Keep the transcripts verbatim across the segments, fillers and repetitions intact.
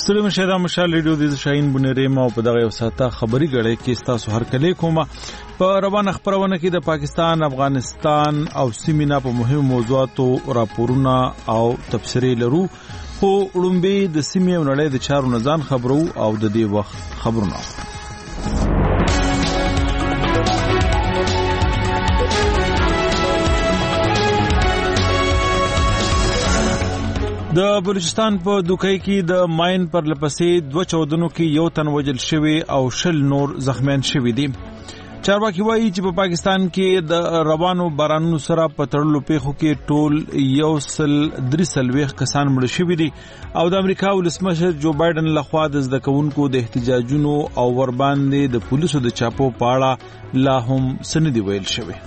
ستړي مشه دا مشال ریډیو د شاهین بنيري ما په دغه یو ساته خبري غړې کې تاسو هر کله کومه په روانه خبرونه کې د پاکستان، افغانستان او سیمه په مهمو موضوعاتو راپورونه او تفسیري لرو، خو وړاندې د سیمه نړۍ د چارو نزان خبرو او د دې وخت خبرونه. د بلوچستان په دوکۍ کې د ماین پر لپسې دوه چودنو کې یو تن وجل شوی او شل نور زخمیان شوی دي. چارواکي وایي چې په پا پاکستان کې د روانو بارانونو سره په تړلو پیښو کې ټول یو سل درې څلوېښت کسان مړه شوي دي او د امریکا ولسمشر جو بایدن لخوا د زده کوونکو د احتجاجونو او ورباندې د پولیسو د چاپو په اړه لا هم څه نه دي ویل شوي.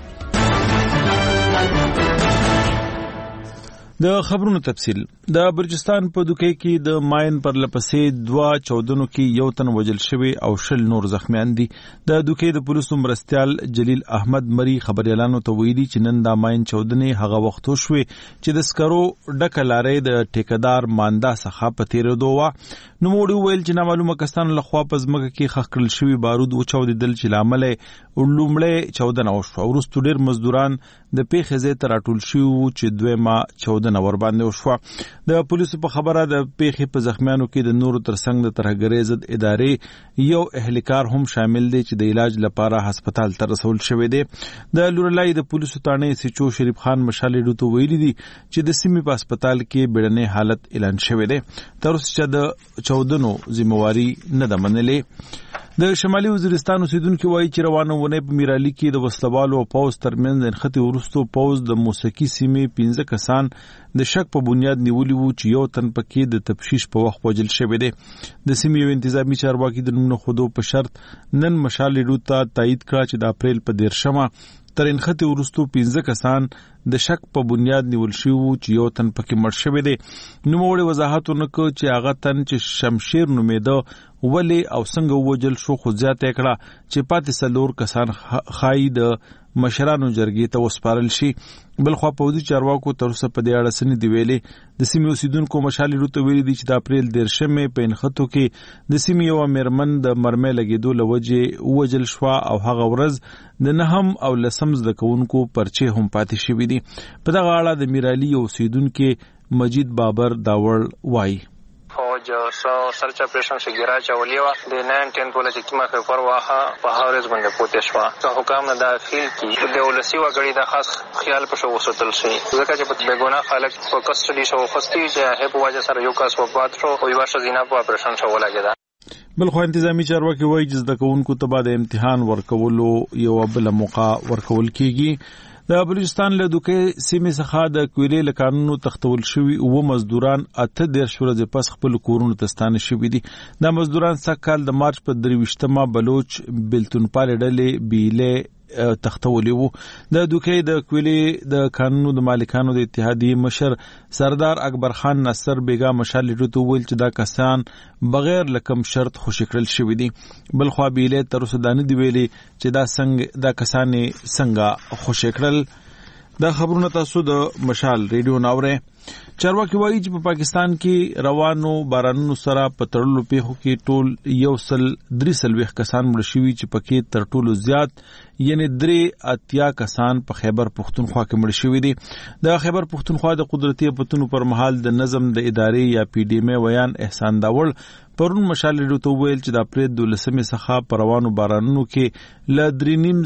د خبرونو تفصیل. د بلوچستان په دوکۍ کې د ماین پر لپسې دوه چودنو کې یو تن وجل شوی او شل نور زخمیان دي. د دوکۍ د پولیسو مرستیال جلیل احمد مری خبريالانو ته ویلي چې نن د ماین چودنې هغه وخت وشوي چې د سکرو ډکه لارې د ټیکدار ماندا څخه په تیرېدو وه. نوموړي وویل چې نامعلومه کسانو لخوا په ځمکه کې ښخ کړل شوي بارود وچاودېدل چې له امله یې لومړی چودنه وشوه. وروسته ډېر مزدوران د پیښې ځای ته راټول شوي وو چې دویمه چودنه ورباندې وشوه. د پولیسو په خبره د پیښې په زخمیانو کې د نورو ترڅنګ د ترهګرۍ ضد ادارې یو اهلکار هم شامل دی چې د علاج لپاره هسپتال ته رسول شوی دی. د لورلای د پولیسو تانې سچو شریف خان مشال ډوتو ویلي دي چې د سیمې په هسپتال کې بیړنی حالت اعلان شوی دی. تر اوسه چې د چودنو ذمہواری نه ده منلې. د شمالي وزیرستان اوسیدونکو وایي چې روانه ونې په میرالي کې د وسلوالو او پوز ترمنځ د نښتې وروستو پوز د موسیقي سیمې پنځه کسان د شک په بنیاد نیولي وو چې یو تن پکې د تفتیش په وخت وژل شوی دی. د سیمې یو انتظامی چارواکي د نوم خودو په شرط نن مشال ډوتا تایید کړه چې د اپریل په دیرشمه تر انخته ورستو پنځه کسان د شک په بنیاد نیول شوی وو چې یو تن پکې مړ شوی دی. نوموړي وضاحت ورکړ چې هغه تن چې شمشیر نومېده ولې او څنګه ووجل شو، خو زیاته کړه چې پاتې څلور کسان خایي د مشرانو جرګې ته وسپارل شي. بلخوا پوځي چارواکو تر اوسه په دې اړه څه نه دي ویلي. د سیمې اوسیدونکو مشال ډوتو ویلي دي چې د اپریل دیرشمې په انخته کې د سیمې یوه میرمن د مرمۍ لګېدو له وجې ووجل شوه او هغه ورځ د نهم او لسم زده کوونکو پرچې هم پاتې شوي دي. په دغه اړه د میرالي اوسیدونکي مجید بابر داوړ وایي. فوج سرچ اپریشن سے گرا چولی وا د نائن ټین په لږ کیما خبر واخه په هاورز باندې پوتې شو. که حکام نه داخل کی د ولسی وګړي د خاص خیال په شو وسوتل شي ځکه چې په بیگونه خلک په کسټډي شو خستي چې هپ واجه سره یو کس وفات شو او یو شزینا په اپریشن شو ولاګیدا. بلخو انتظامی چارواکي وایي چې زده کوونکو ته بعد امتحان ورکولو یو بل موقع ورکول کیږي. د بلوچستان له دوکۍ سیمې څخه د کویلې له قانونو تختول شوي اووه مزدوران اته دېرش ورځې پس خپل کورونو ته ستانه شوي دي. دا مزدوران سږ کال د مارچ په درې ویشتمه بلوچ بېلتونپالې ډلې بیلې تختولي وو. د دوکۍ د کویلې د قانونو د مالکانو د اتحادیې مشر سردار اکبر خان نصر بیګا مشال ډوتو ویل چې دا کسان بغیر لکم شرط خوشی کړل شوي دي. بلخوا بیلې تر اوسه دا نه دي ویلي چې دا څنګه دا کسانې څنګه خوشی کړل. دا خبرونه تاسو د مشال ریډیو ناوره. چارواکي وایي چې په پاکستان کې روانو بارانونو سره په تړلو پیښو کې ټول یو سل درې څلوېښت کسان مړه شوي چې پکې تر ټولو زیات یعنی درې اتیا کسان په خیبر پښتونخوا کې مړه شوي دي. د خیبر پښتونخوا د قدرتي افتونو پر مهال د نظم د ادارې یا پی ډی ایم ویان احسان داوړ پرون مشال ډوتو ویل چې د اپریل دولسمې څخه په روانو بارانونو کې له درې نیم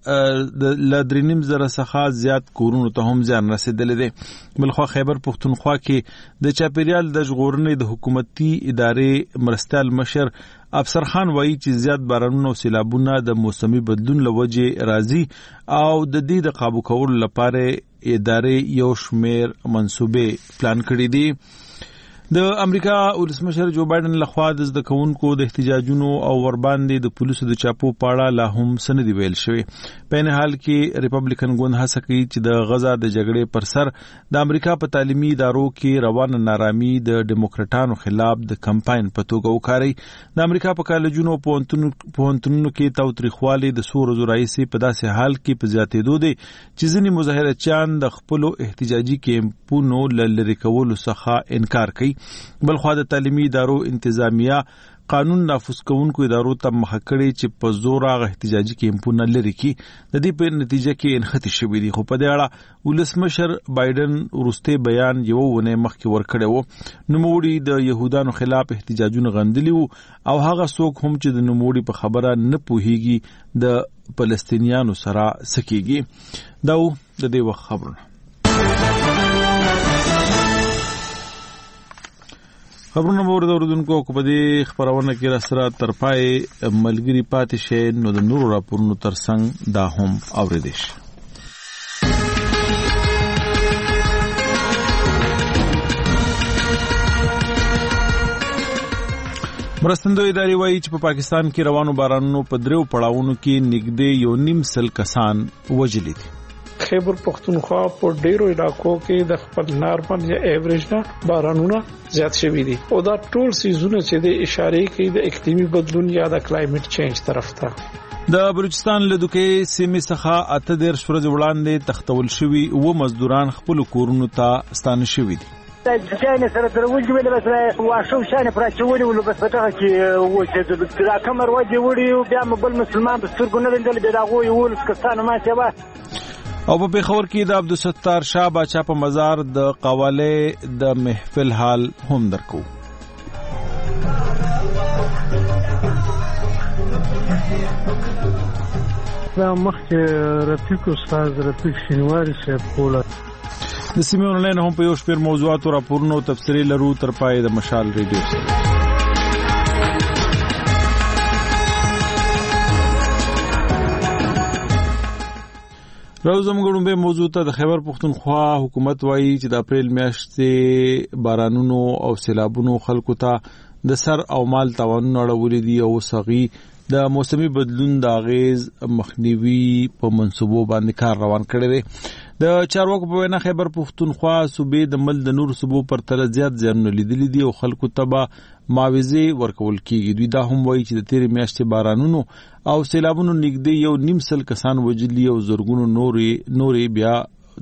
ز له درې نیم زره څخه زیات کورونو ته هم زیان رسېدلی دی. بلخوا خیبر پښتونخوا کې د چاپیریال د ژغورنې د حکومتي ادارې مرستیال مشر افسر خان وایي چې زیات بارانونه او سیلابونه د موسمي بدلون له وجې راځي او د دې د قابو کولو لپاره ادارې یو شمیر منصوبې پلان کړي دي. د امریکا ولسمشر جو بایدن لخوا د زده کوونکو د احتجاجونو او ورباندې د پولیسو د چاپو پاړه لا هم څه نه دي ویل شوي. په این حال کې ریپبلیکن ګوند هڅه کوي چې د غزا د جګړې پر سر د امریکا په تعلیمي ادارو کې روانه نارامي د ډیموکراټانو خلاف د کمپاین په توګه وکاري. د امریکا په کالجونو او پوهنتونونو کې تاوتریخوالي د څو ورځو راهیسې په داسې حال کې په زیاتېدو دی چې ځینې مظاهرچیان د خپلو احتجاجي کیمپونو له لرې کولو څخه انکار کوي. بل خو د تعلیمي ادارو انتظامیه قانون نافذ کوونکو ادارو ته مخه کړي چې په زور هغه احتجاجي کیمپونه لري کی د دې په نتیجه کې انختی شوې دي. خو په دې اړه ولسمشر بایدن ورسته بیان یو ونه مخکې ورکړی وو. نوموړي د يهودانو خلاف احتجاجونه غندلي وو او هغه څوک هم چې د نوموړي په خبره نه پوهیږي د فلسطینیانو سره سکیږي. دا د دې وخت خبرونه. خبرونه مورد اوردونکو کو په دې خبرونه کې را سره ترپای ملګری پاتې شي نو د نورو راپورونو ترڅنګ دا هم اوریدل شي. مرستندوی ادارې وایي چې په پاکستان کې روانو بارانونو په دریو پړاوونو کې نږدې یو نیم سل کسان وژلي دي. خیبر پختونخوا په ډیرو علاقو کې د خپل نارمل یا ایوریج نه بارانونه زیات شوي دي او دا ټول سیزونه چې د اشاره کوي د اقلیمي بدلون یا د کلایمټ چینج طرف ته. د بلوچستان له دوکې سیمې څخه اته دیرش ورځې وړاندې تختول شوي و مزدوران خپل کورونو ته ستانه شوي دي. جاینه سره دروځي ویل بس واښو شانه پراچولي ول بس پټه کې وځي دا کمر وځي وړي بیا مبل مسلمان په سترګو نه ویل به دا غوي ول کسانه ما سبا. او په پیښور کې د عبدالستار شاه باچا په مزار د قواله د محفل حال هم درکو. دا مخکې رفیق استاد رفیق شینواری صاحب کوله د سیمې اونلاین هم په یو شمېر موضوعات او راپورونو تفصیلي لرو تر پای د مشال ریډیو سره. راوزم غړومبه موضوع ته د خیبر پختونخوا حکومت وایي چې د اپریل میاشتې بارانونو او سیلابونو خلکو ته د سر او مال تاوانونه اړولې دي او سغي د موسمي بدلون د اغیز مخنیوي په منصوبو باندې کار روان کړی دی. د چارواکو په وینا خیبر پختونخوا صوبې د مل د نور صوبو پر تر زیات زیانونه لیدلي دي او خلکو ته به معاوضې ورکول کیږي. دوی دا هم وایي چې د تیرې میاشتې بارانونو او سیلابونو نږدې یو نیم سل کسان وژلي او زرګونو نورې نورې بیا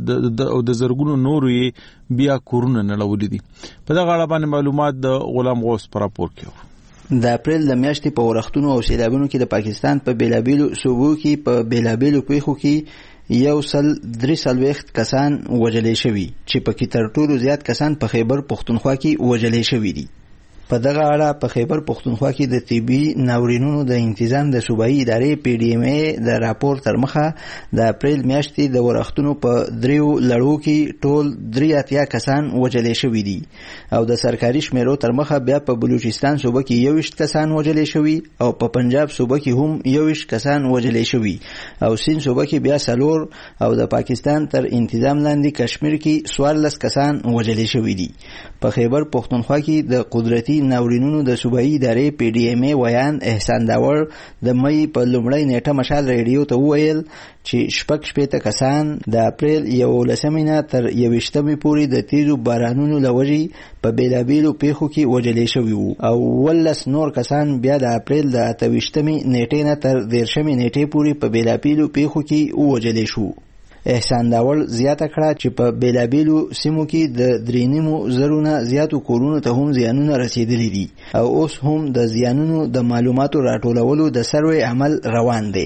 د او د زرګونو نورې بیا کورونه نړولي دي. په دغه اړه باندې معلومات د غلام غوث پر راپور کې. د اپریل د میاشتې په ورښتونو او سیلابونو کې د پاکستان په بیلابیلو صوبو کې په بیلابیلو پیښو کې یو سل درې څلوېښت کسان وژلې شوي چې پکې تر ټولو زیات کسان په خیبر پختونخوا کې وژلې شوي دي. په دغه اړه په خیبر پختونخوا کې د طبي ناورینونو د انتظام د صوبایي ادارې پی ډي ایم ای د راپور تر مخه د اپریل میاشتې د ورښتونو په دریو لړو کې ټول درې اتیا کسان وژلې شوي دي او د سرکاري شمیرو تر مخه بیا په بلوچستان صوبه کې یوویشت کسان وژلې شوي او په پنجاب صوبه کې هم یوویشت کسان وژلې شوي او سین صوبه کې بیا څلور او د پاکستان تر انتظام لاندې کشمیر کې څوارلس کسان وژلې شوي دي. په خیبر پختونخوا کې د قدرتي ناورینونو د صوبایي ادارې پی ډي ایم ای ویان احسان داور د مې په لومړۍ نیټه مشال ریډیو ته وویل چې شپږ شپېته کسان د اپریل یولسمې نه تر یوویشتمې پورې د تیزو بارانونو له وجې په بیلابیلو پیښو کې وژلې شوي وو او اوولس نور کسان بیا د اپریل د اته ویشتمې نیټې نه تر دېرشمې نیټې پورې په بیلابیلو پیښو کې وژلې شو. احسان داول زیاته کړه چې په بیلابیلو سیمو کې د درې نیمو زرونه زیاتو کورونو ته هم زیانونه رسیدلي دي او اوس هم د زیانونو د معلوماتو راټولولو د سروې عمل روان دی.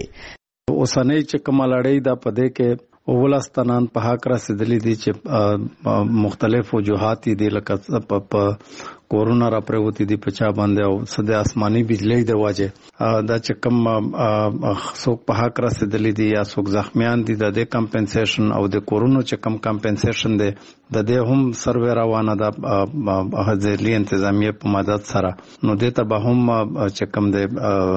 اوسنۍ چې کومه لړۍ ده په دې کې اوولس تنان په حق رسیدلي دي چې مختلف وجوهات دي لکه په کورونا را پروتي دي په چا باندې او سده آسماني بجلی د واجه دا چې کوم څوک په حق رسیدلي دي یا څوک زخمیان دي د دې کمپنسیشن او د کورونا چې کوم کمپنسیشن دي د دې هم سروې روانه ده ځلي انتظامیه په مدد سره نو دې ته به هم چې کوم د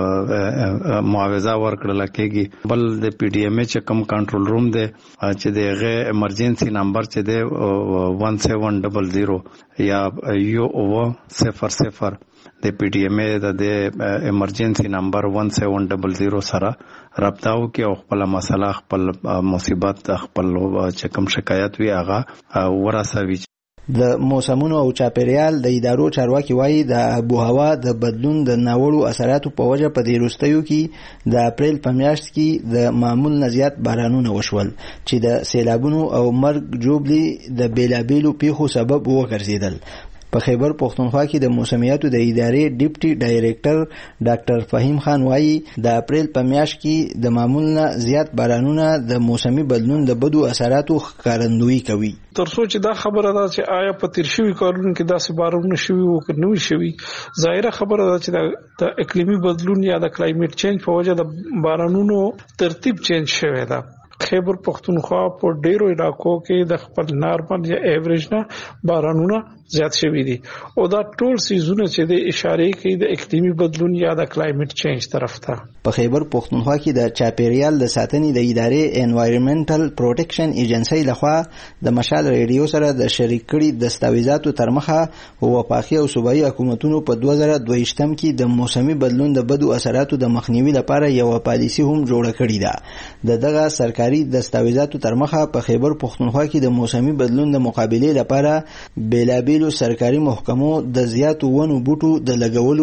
معاوضه ورکړل کېږي. بل د پی ډي ایم چې کوم کنټرول روم دی چې دغه ایمرجنسي نمبر چې دی ون سیون ډبل زیرو یا یو او صفر صفر د پی ډي ایم ای د ایمرجنسي نمبر ون سیون ډبل زیرو سره رابطه وکړي او خپل مسله خپل مصیبت خپل چې کوم شکایت وي هغه ورسوي. د موسمونو او چاپیریال د ادارو چارواکي وایي د آب و هوا د بدلون د ناوړو اثراتو په وجه په دې وروستیو کې د اپریل په میاشت کې د معمول نه زیات بارانونه وشول چې د سیلابونو او مرګ ژوبلې د بیلابیلو پیښو سبب وګرځېدل. په خیبر پښتونخوا کې د موسمیاتو د ادارې ډیپټي ډایریکټر ډاکټر فهیم خان وایي د اپریل په میاشت کې د معمول نه زیات بارانونه د موسمي بدلون د بدو اثراتو ښکارندویي کوي. ترڅو چې دا خبره ده چې آیا په تیر شوي کارونو کې داسې بارانونه شوي او که نه وي شوي، ظاهره خبره ده چې د اقلیمي بدلون یا د کلایمټ چینج په وجه د بارانونو ترتیب چینج شوی ده. خیبر پښتونخوا په ډیرو علاقو کې د خپل نارمل یا ایوریج نه بارانونه زیات شوي دي او دا ټول سیزونه چې د اشاره کوي د اقلیمي بدلون یا د کلایمټ چینج طرف ته. په خیبر پښتونخوا کې د چاپیریال د ساتنې د ادارې انوایرنمنټل پروټیکشن ایجنسی لخوا د مشال ریډیو سره د شریک کړي دستاویزاتو تر مخه وفاقي او صوبایي حکومتونو په دوه زره دوه ویشتم کې د موسمي بدلون د بدو اثراتو د مخنیوي لپاره یو پالیسي هم جوړه کړې ده. د دغه سرکاري دستاویزاتو تر مخه په خیبر پښتونخوا کې د موسمي بدلون د مقابلې لپاره بیلابیل سرکاري محکمو د زیاتو ونو بوټو د لګولو،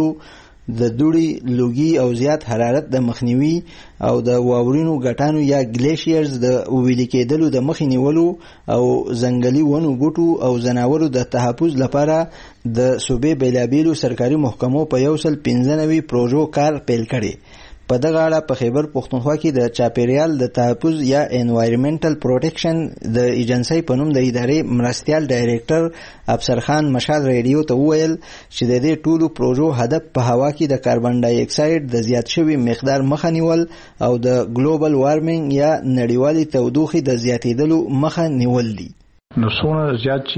د دوړي لوګي او زیات حرارت د مخنیوي او د واورینو غټانو یا ګلیشیرز د ویل کېدلو د مخ نیولو او ځنګلي ونو بوټو او زناورو د تحفظ لپاره د صوبې بیلابیلو سرکاري محکمو په یو سل پنځه نوي پروژو کار پیل کړي. په دغه اړه په خیبر پښتونخوا کې د چاپیریال د تحفظ یا انوایرنمنټل پروټیکشن د ایجنسی په نوم د ادارې مرستیال ډایریکټر افسر خان مشال ریډیو ته وویل چې د دې ټولو پروژو هدف په هوا کې د کاربن ډای اکساید د زیات شوي مقدار مخه نیول او د ګلوبل وارمنګ یا نړیوالې تودوخې د زیاتېدلو مخه نیول دي. نو څومره زیات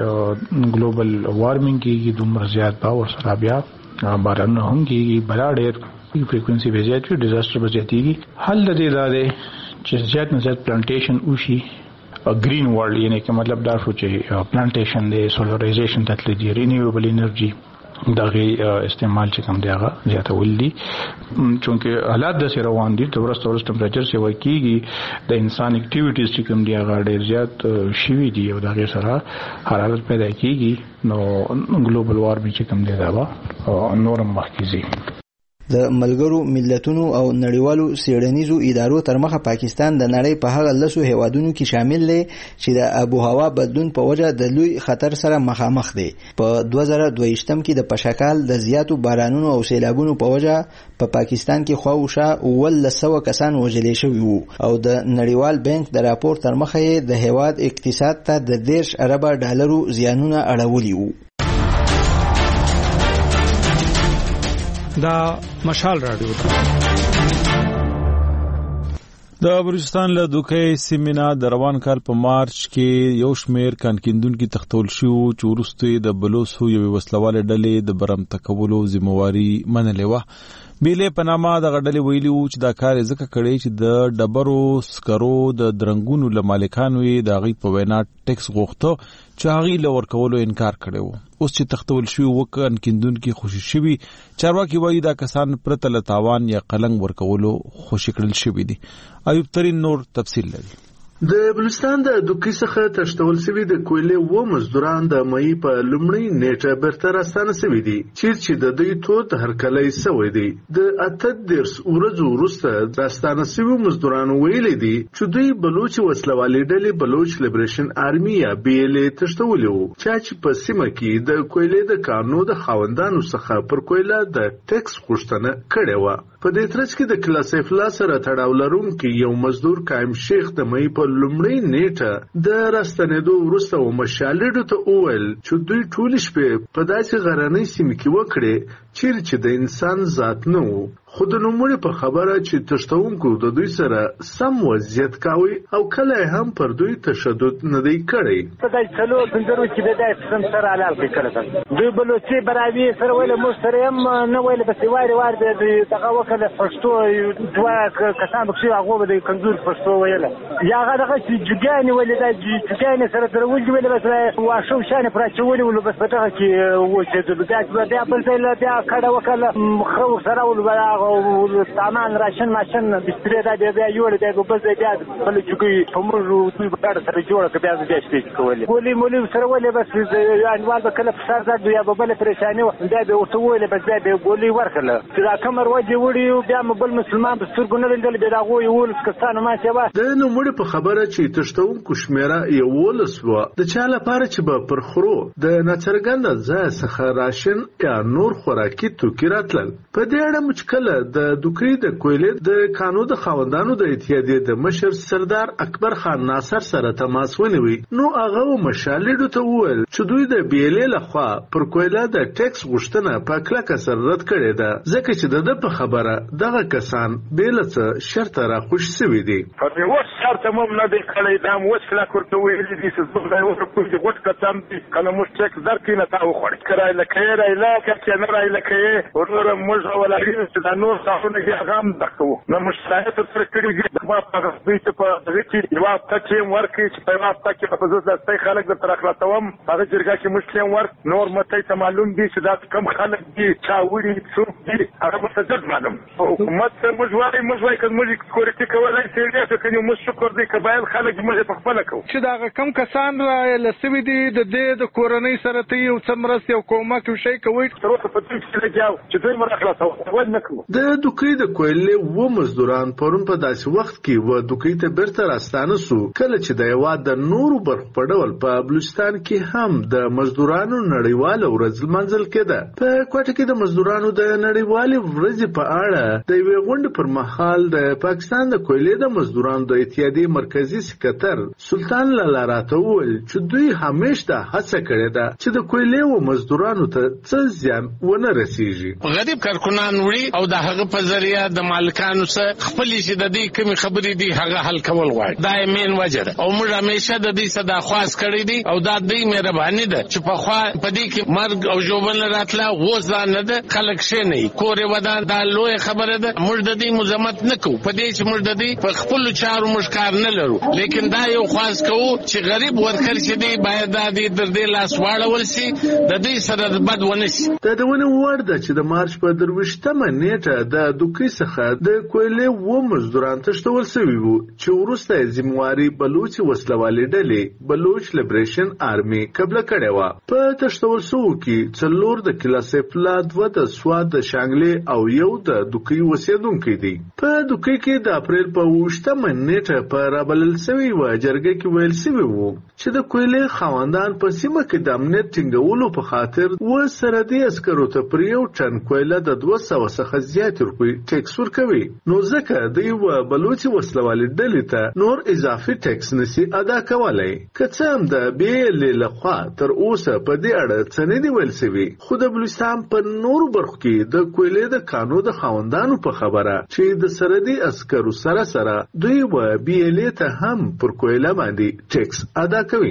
چې ګلوبل وارمنګ کېږي دومره زیات به ورسره بیا بارانونه هم کېږي، بلا ډېر فریکوینسي به زیات وي، ډیزاستر به زیاتېږي. حل د دې دا دی چې زیات نه زیات پلانټیشن وشي، گرین ورلډ یعنی که مطلب دا شو چې پلانټیشن دی، سولرایزیشن ته تللی دي، رینیویبل انرژي دغه استعمال چې کوم دی هغه زیاتول دي. چونکه حالات داسې روان دي د ورځ ورځ ټمپریچر سیوا کېږي، د انسان اکټیویټیز چې کوم دی هغه ډېر زیات شوي دي او دغه سره حرارت پیدا کېږي، نو ګلوبل وارمنګ چې کوم دی دا به نورم مخکې ځي. د ملګرو ملتونو او نړیوالو څېړنیزو ادارو تر مخه پاکستان د نړۍ په هغه لسو هیوادونو کې شامل دی چې د آب و هوا بدلون په وجه د لوی خطر سره مخامخ دی. په دوه زره دوه ویشتم کې د پشکال د زیاتو بارانونو او سیلابونو په وجه په پاکستان کې خواوشا اوولس سوه کسان وژل شوي وو او د نړیوال بانک د راپور تر مخه د هیواد اقتصاد ته د دېرش اربه ډالرو زیانونه اړولي وو. دا مشال رادیو ده. د بلوچستان له دوکې سیمینا د روان کال په مارچ کې یو شمیر کانکیندونکو تختول شو چې وروسته د بلوسو یو وسلواله ډلې د برم تکولو ذمہواری منلې و. بیلې پنامه د غډلې ویلي وو چې دا کار ځکه کړی چې د ډبرو سکرو د درنګونو له مالکانو یې د هغې په وینا ټیکس غوښته چې هغې له ورکولو انکار کړی و. اوس چې تختول شوي اووه کانکیندونکي خوشي شوي، چارواکي وایي دا کسان پرته له تاوان یا قلنګ ورکولو خوشي کړل شوي دي. ایوب ترین نور تفصیل لري. د بلوچستان د دوکې څخه تښتول شوي د کویلې و مزدوران د مئی په لومړۍ نیټه بیرته راستانه شوي دي، چیرې چې د دوی تود هرکلی شوی دی. د اته دېرش ورځو وروسته راستانه شوي مزدورانو ویلي دي چې دوی بلوچ وسلوالې ډلې بلوچ لیبریشن آرمي یا بي ال اې تښتولي وو، چا چې په سیمه کې د کویلې د کارنو د خاوندانو څخه پر کویله د ټیکس غوښتنه کړې وه. په دې ترڅ کې د کلاسیف لا سره تړاو لرونکي یو مزدور قایم شیخ د مئی په لومړۍ نیټه د راستنېدو وروسته ومشالډو ته وویل چې دوی ټولې شپې په داسې غرنۍ سیمه کې وکړې چیرې چې د انسان ذات نه و، خو د نوموړي په خبره چې تښتونکو د دوی سره سم وضعیت کاوه او کله هم پر دوی تشدد نه دی کړی. په داسې څلور پنځه چې د داسې قسم سره حلال کړي کړه دوی بلوچي براوي سره ویل موږ سره هم نه ویل بس واري واري دغه وکړه پښتو دوه کسان بکشي هغه به د کمزور پښتو ویل یا هغه دغه چې جګانې ولې دا جګانې سره تر ولې ویل بس واښو شانه پر چولې ول بس په دغه کې و چې د بیا بل ځای له بیا کړه وکړه خو سره ول سامان راشن ماشین بسترې دا بیا یوړ دی په بل ځای بل چوکي په موږ دوی په کار سره جوړه کړه بیا دې شته کولې ګولې مولې سره ولې بس انوال به کله فشار زاد بیا به بل پریشانی و دا به اوته ولې بس بیا به ګولې ورکړه چې دا کمر وجه وړي بیا بل مسلمان په سترګو نه لیدل به دا غوي ول کستانه ما څه وا د نوموړي په خبره چې تشتون کوشمیره یو ولسوه د چا لپاره چې به پر خرو د ناڅرګند ځای څخه راشن یا نور خوراکي توکي راتلل په دې اړه مشکله د دوکري د کویلې د قانون د خاوندانو د اتحادیې د مشر سردار اکبر خان ناصر سره تماس ونیوي نو هغه مشالډو ته وویل چې دوی د بیلې لخوا پر کویلا د ټیکس غوښتنه په کلکه سره رد کړې ده ځکه چې د په خبره دغه کسان بیلڅ شرط را خوش سوي دي په اوس شرط مم نه دی کړی دا اوس لا کوته ویلې دي چې زه دا اوس کوم چې غوښ کتم کله مو ټیکس درکې نه تا وخړ کړای لکه راي لا کچې نه راي لکه ورور موږ ولري چې دا نور تاسو نه غام دکو نو مشاهده تر کړي د ما په دې په دې چې یو تکي ورکې چې په واسطه کې په زړه ستای خلک د ترخلاتوم هغه جرګه کې مشکل ورک نور مته ته معلوم دي چې دا کم خلک دي چا وړي څوک دي هغه مستجد معلوم حکومت مجواري مجواري کوم چې کورتي کولای شي چې کني مو شکر دي کبایل خلک موږ په خپل کو چې دا کم کسان را لسوي دي د دې د کورنۍ سره ته یو څمرس یو کومک شي کوي تر اوسه په دې کې لګاو چې دوی مرخلاتو ول نکو د دوکري د کویلې و مزدوران پرون په داسې وخت کې و دوکري ته بیرته راستانه سو کله چې د یو د نورو برخو په ډول په بلوچستان کې هم د مزدورانو نړیواله ورځ منځل کېده په کوټه کې د مزدورانو د نړیوالې ورځې په اړه د یوې غونډې پر مهال د پاکستان د کویلې د مزدورانو د اتحادیې مرکزی سکرټر سلطان لالا راته وویل چې دوی همیشه د هڅه کړې ده چې د کویلې و مزدورانو ته څه زیان ونه رسیږي غریب کارکونان وړي او د هغه په ذریعہ د مالکانو سره خپل چې د دې کوم خبرې دي هغه حل کول غواړي دا یې مین وجه او موږ همیشه د دې صدا خواست کړی دي او دا دې مهرباني ده چې په خوا په دې کې مرګ او ژوبل راتله وځه نه ده خلک شي نه کورې ودان دا لوی خبره ده موږ د دې مزمت نکو په دې چې موږ د دې په خپل چارو مشکار نه لرو لیکن دا یو خواست کوو چې غریب ورکر چې دی باید د دې در دې لاس واړول شي د دې سره بد ونشي دا د ونه وړ ده چې د مارچ په درويشتمه نیټه د دوکري څخه د کویلې و مزدوران تشتول شوی وو چې ورسته ذمہواری بلوچ وسلوالې ډلې بلوچ لیبریشن آرمي قبل کړي وا په تشتول شو کې څلور د کلاسفلا دوه د سواد د شانګلې او یو د دوکري وسیدونکو دي په دوکري کې د اپریل په وشتمه نیټه په رابلل شوی و جرګه کې ویل شوی وو چې د کویلې خواندان په سیمه کې د امنیت ټینګولو په خاطر و سرحدي عسکرو ته پر یو ټن کویله د دوه سوه څخه زیات روپۍ ټیکس ورکوي نو ځکه د یو بلوچي وسلوالې ډلې ته نور اضافي ټیکس نشي ادا کولای که څه هم د بیلې لخوا تر اوسه په دې اړه څه نه دی ویل شوي خو د بلوچستان په نورو برخو کې د کویلې د قانون د خاوندانو په خبره چې د سرحدي عسکرو سره سره دوی و بیلې ته هم پر کویله باندې ټیکس ادا کوي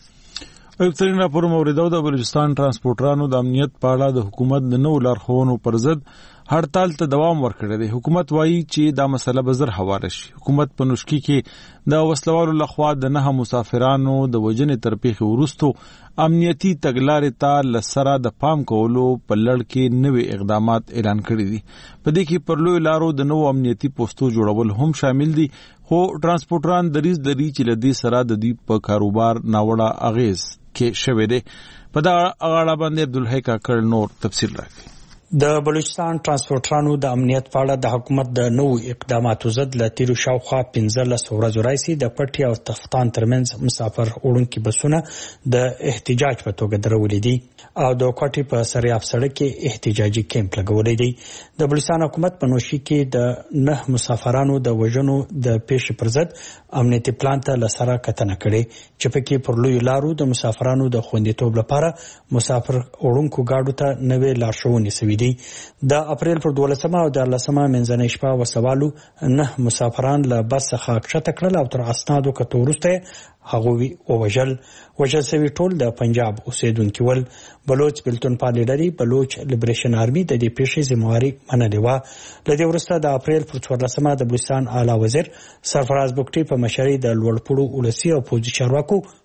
اکثرین راپور موریدو د بلوچستان ترانسپورټرانو د امنیت په اړه د حکومت د نوو لارښوونو پر ضد هړتال ته دوام ورکړی دی حکومت وایي چې دا مسله به زر هواره شي حکومت په نوشکی کې د وسلوالو لخوا د نه مسافرانو د وجنې تر پیښې وروستو امنیتي تګلارې ته لسره د پام کولو په لړ کې نوي اقدامات اعلان کړي دي په دې کې پر لوی لارو د نوو امنیتي پوسټو جوړول هم شامل دي خو ترانسپورټران دریز لري چې لدی سره د دې په کاروبار ناوړه اغیز کې شوه دي په دا اړه باندې عبدالحی کاکړ نور تفصیل راکړي د بلوچستان ترانسپورټرانو د امنیت په اړه د حکومت د نوو اقداماتو ضد له تیرو شاوخوا پنځلس ورځو راهیسې د پټي او تفتان ترمنځ مسافر وړونکي بسونه د احتجاج په توګه درولې دي او د کوټي په سریاب سړک کې احتجاجي کیمپ لګولې دي د بلوچستان حکومت په نوشي کې د نه مسافرانو د وژنو د پیښې پر ضد امنیتي پلان ته لسره کتنه کړې چې پکې پر لوی لارو د مسافرانو د خوندیتوب لپاره مسافر وړونکو گاډو ته نوې لارښوونې شوې دي د اپریل پر دولسمه او د لسمه منځنۍ شپه وسوالو نه مسافران له بس څخه کښته کړل او تر اسنادو کتو وروسته هغوی ووژل وژل شوي ټول د پنجاب اوسیدونکي ول بلوچ بلتون پالیډري بلوچ لیبریشن آرمي د دې پیښې ذمہواری منلې وه له دې وروسته د اپریل پر څوارلسمه د بلوچستان اعلی وزیر سرفراز بګټي په مشرۍ د لوړپوړو ولسي او پوځي چارواکو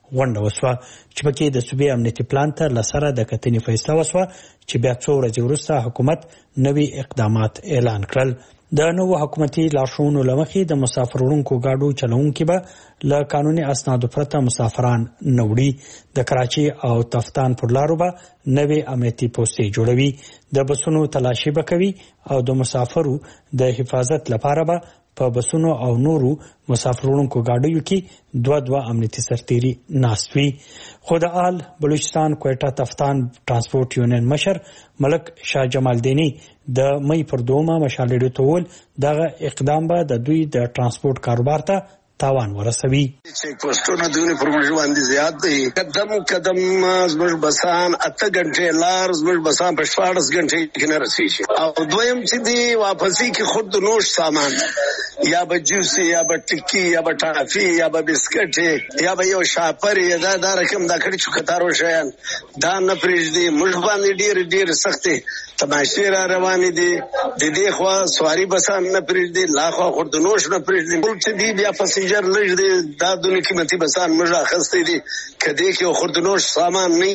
غونډه وسوه چې پکې د صوبې امنیتي پلان ته لسره د کتنې فیصله وسوه چې بیا څو ورځې وروسته حکومت نوي اقدامات اعلان کړل. د نوو حکومتي لارښوونو له مخې د مسافر وړونکو ګاډو چلوونکي به له قانوني اسنادو پرته مسافران نه وړي. د کراچۍ او تفتان پر لارو به نوې امنیتي پوستې جوړوي. د بسونو تلاشي به کوي او د مسافرو د حفاظت لپاره به په بسونو او نورو مسافرونکو ګاډیو کې دوه دوه امنیتي سرتیري ناست وي. خو د آل بلوچستان کوټه تفتان ترانسپورت یونین مشر ملک شاه جمال دینی د مې پر دومه مشالېدو تول دغه اقدام به د دوی د ترانسپورت کاروبار ته تاوان ورسوي. چیک پوسټونه دوی پر موږ باندې زیات دي. قدم قدم زموږ بسان اته غنټې لار زموږ بسان په شپږ غنټې کې نه رسیږي. او دویم چې دی واپسی کې خود د نوش سامان یا به جوس یا به ټکی یا به ټافي یا به بسکټ یا به یو شاپر یا دا د رقم دا کړي چې کتارو شیان دا نه پرېږدي. موږ باندې ډېر ډېر سختي تماشې را روانې دي. د دې خوا سواری بسان نه پرېږدي، لا خوا خود د نوش نه پرېږدي. ملک چې دی بیا پسنجر لږ دی، دا دونه قیمتي بسان موږ اخیستی دي. کدی کې خود د نوش سامان نه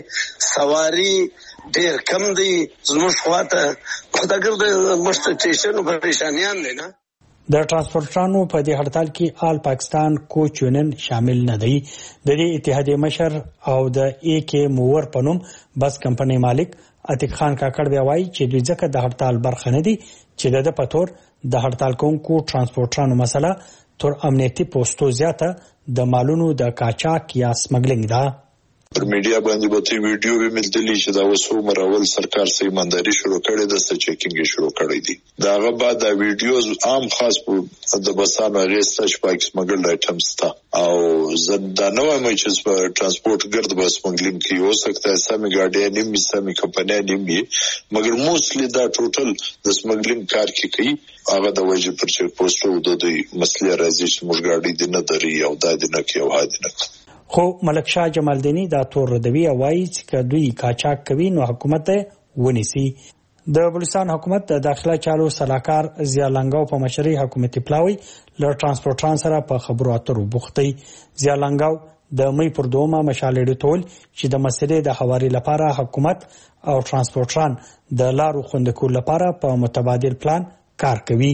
سواری ډېر کم دی. زموږ خواته خداګر د مشت سټیشن پریشانیان دي. نه د ترانسپورټرانو په دې هړتال کې آل پاکستان کوچ یونین شامل نه دی. د دې اتحادیې مشر او د ای کې موور پنوم بس کمپنۍ مالک عتیق خان کاکړ بیا وایي چې دوی ځکه د هړتال برخه نه دي چې د پتور د هړتال کوونکو ترانسپورټرانو مسله تر امنیتي پوسټو زیاته د مالونو د قاچاق یا سمګلینګ ده. پر میډیا باندې به تی ویډیو به ملتلی چې دا وسو مرول سرکار سې ایمانداري شروع کړي د څه چیکینګ شروع کړي دي. داغه بعد دا ویډیوز عام خاص په د بسانو غیسته شپږ سمګل آیټمز تا او زدا نو مې چې په ترانسپورت ګرد بس سمګلینګ کې یو سکتا سمې ګاډي نیمه سمې کمپنۍ نیمه مګر موستلی دا ټوټل د سمګلینګ کار کې کوي. هغه د وجه پر چیک پوسټو د دوی مسلې راځي چې موږ ګاډي د نه دري او د نه کې او هادي نه. خو ملک شاه جمال دینی دا تور ردوی وایي چې دوی قاچاق کوي نو حکومت ونیسي. د بلوچستان حکومت د داخله چارو سلاکار ضیا لنګاو په مشرۍ حکومتي پلاوی له ترانسپورټران سره په خبرو اترو بوختي. ضیا لنګاو د مې پر دومه مشالېدو تول چې د مسلې د حواري لپاره حکومت او ترانسپورټران د لارو خوندکو لپاره په متبادل پلان کار کوي.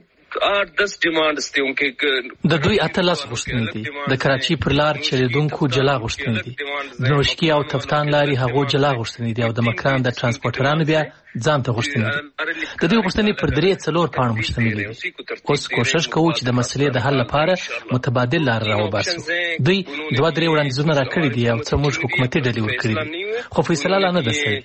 د دوی اتلس غوښتنې دي. د کراچۍ پر لار چلیدونکو جلا غوښتنې دي. د نوشکی او تفتان لاري هغو جلا غوښتنې دي او د مکران د ترانسپورټرانو بیا ځان ته غوښتنې دي. د دوی غوښتنې پر درې څلور پاڼو مشتمل دي. اوس کوشش کوو چې د مسلې د حل لپاره متبادل لار راوباسو. دوی دوه درې وړاندیزونه راکړي دي او څه موږ حکومتي ډلې ورکړي دي خو فیصله لا نه ده شوې.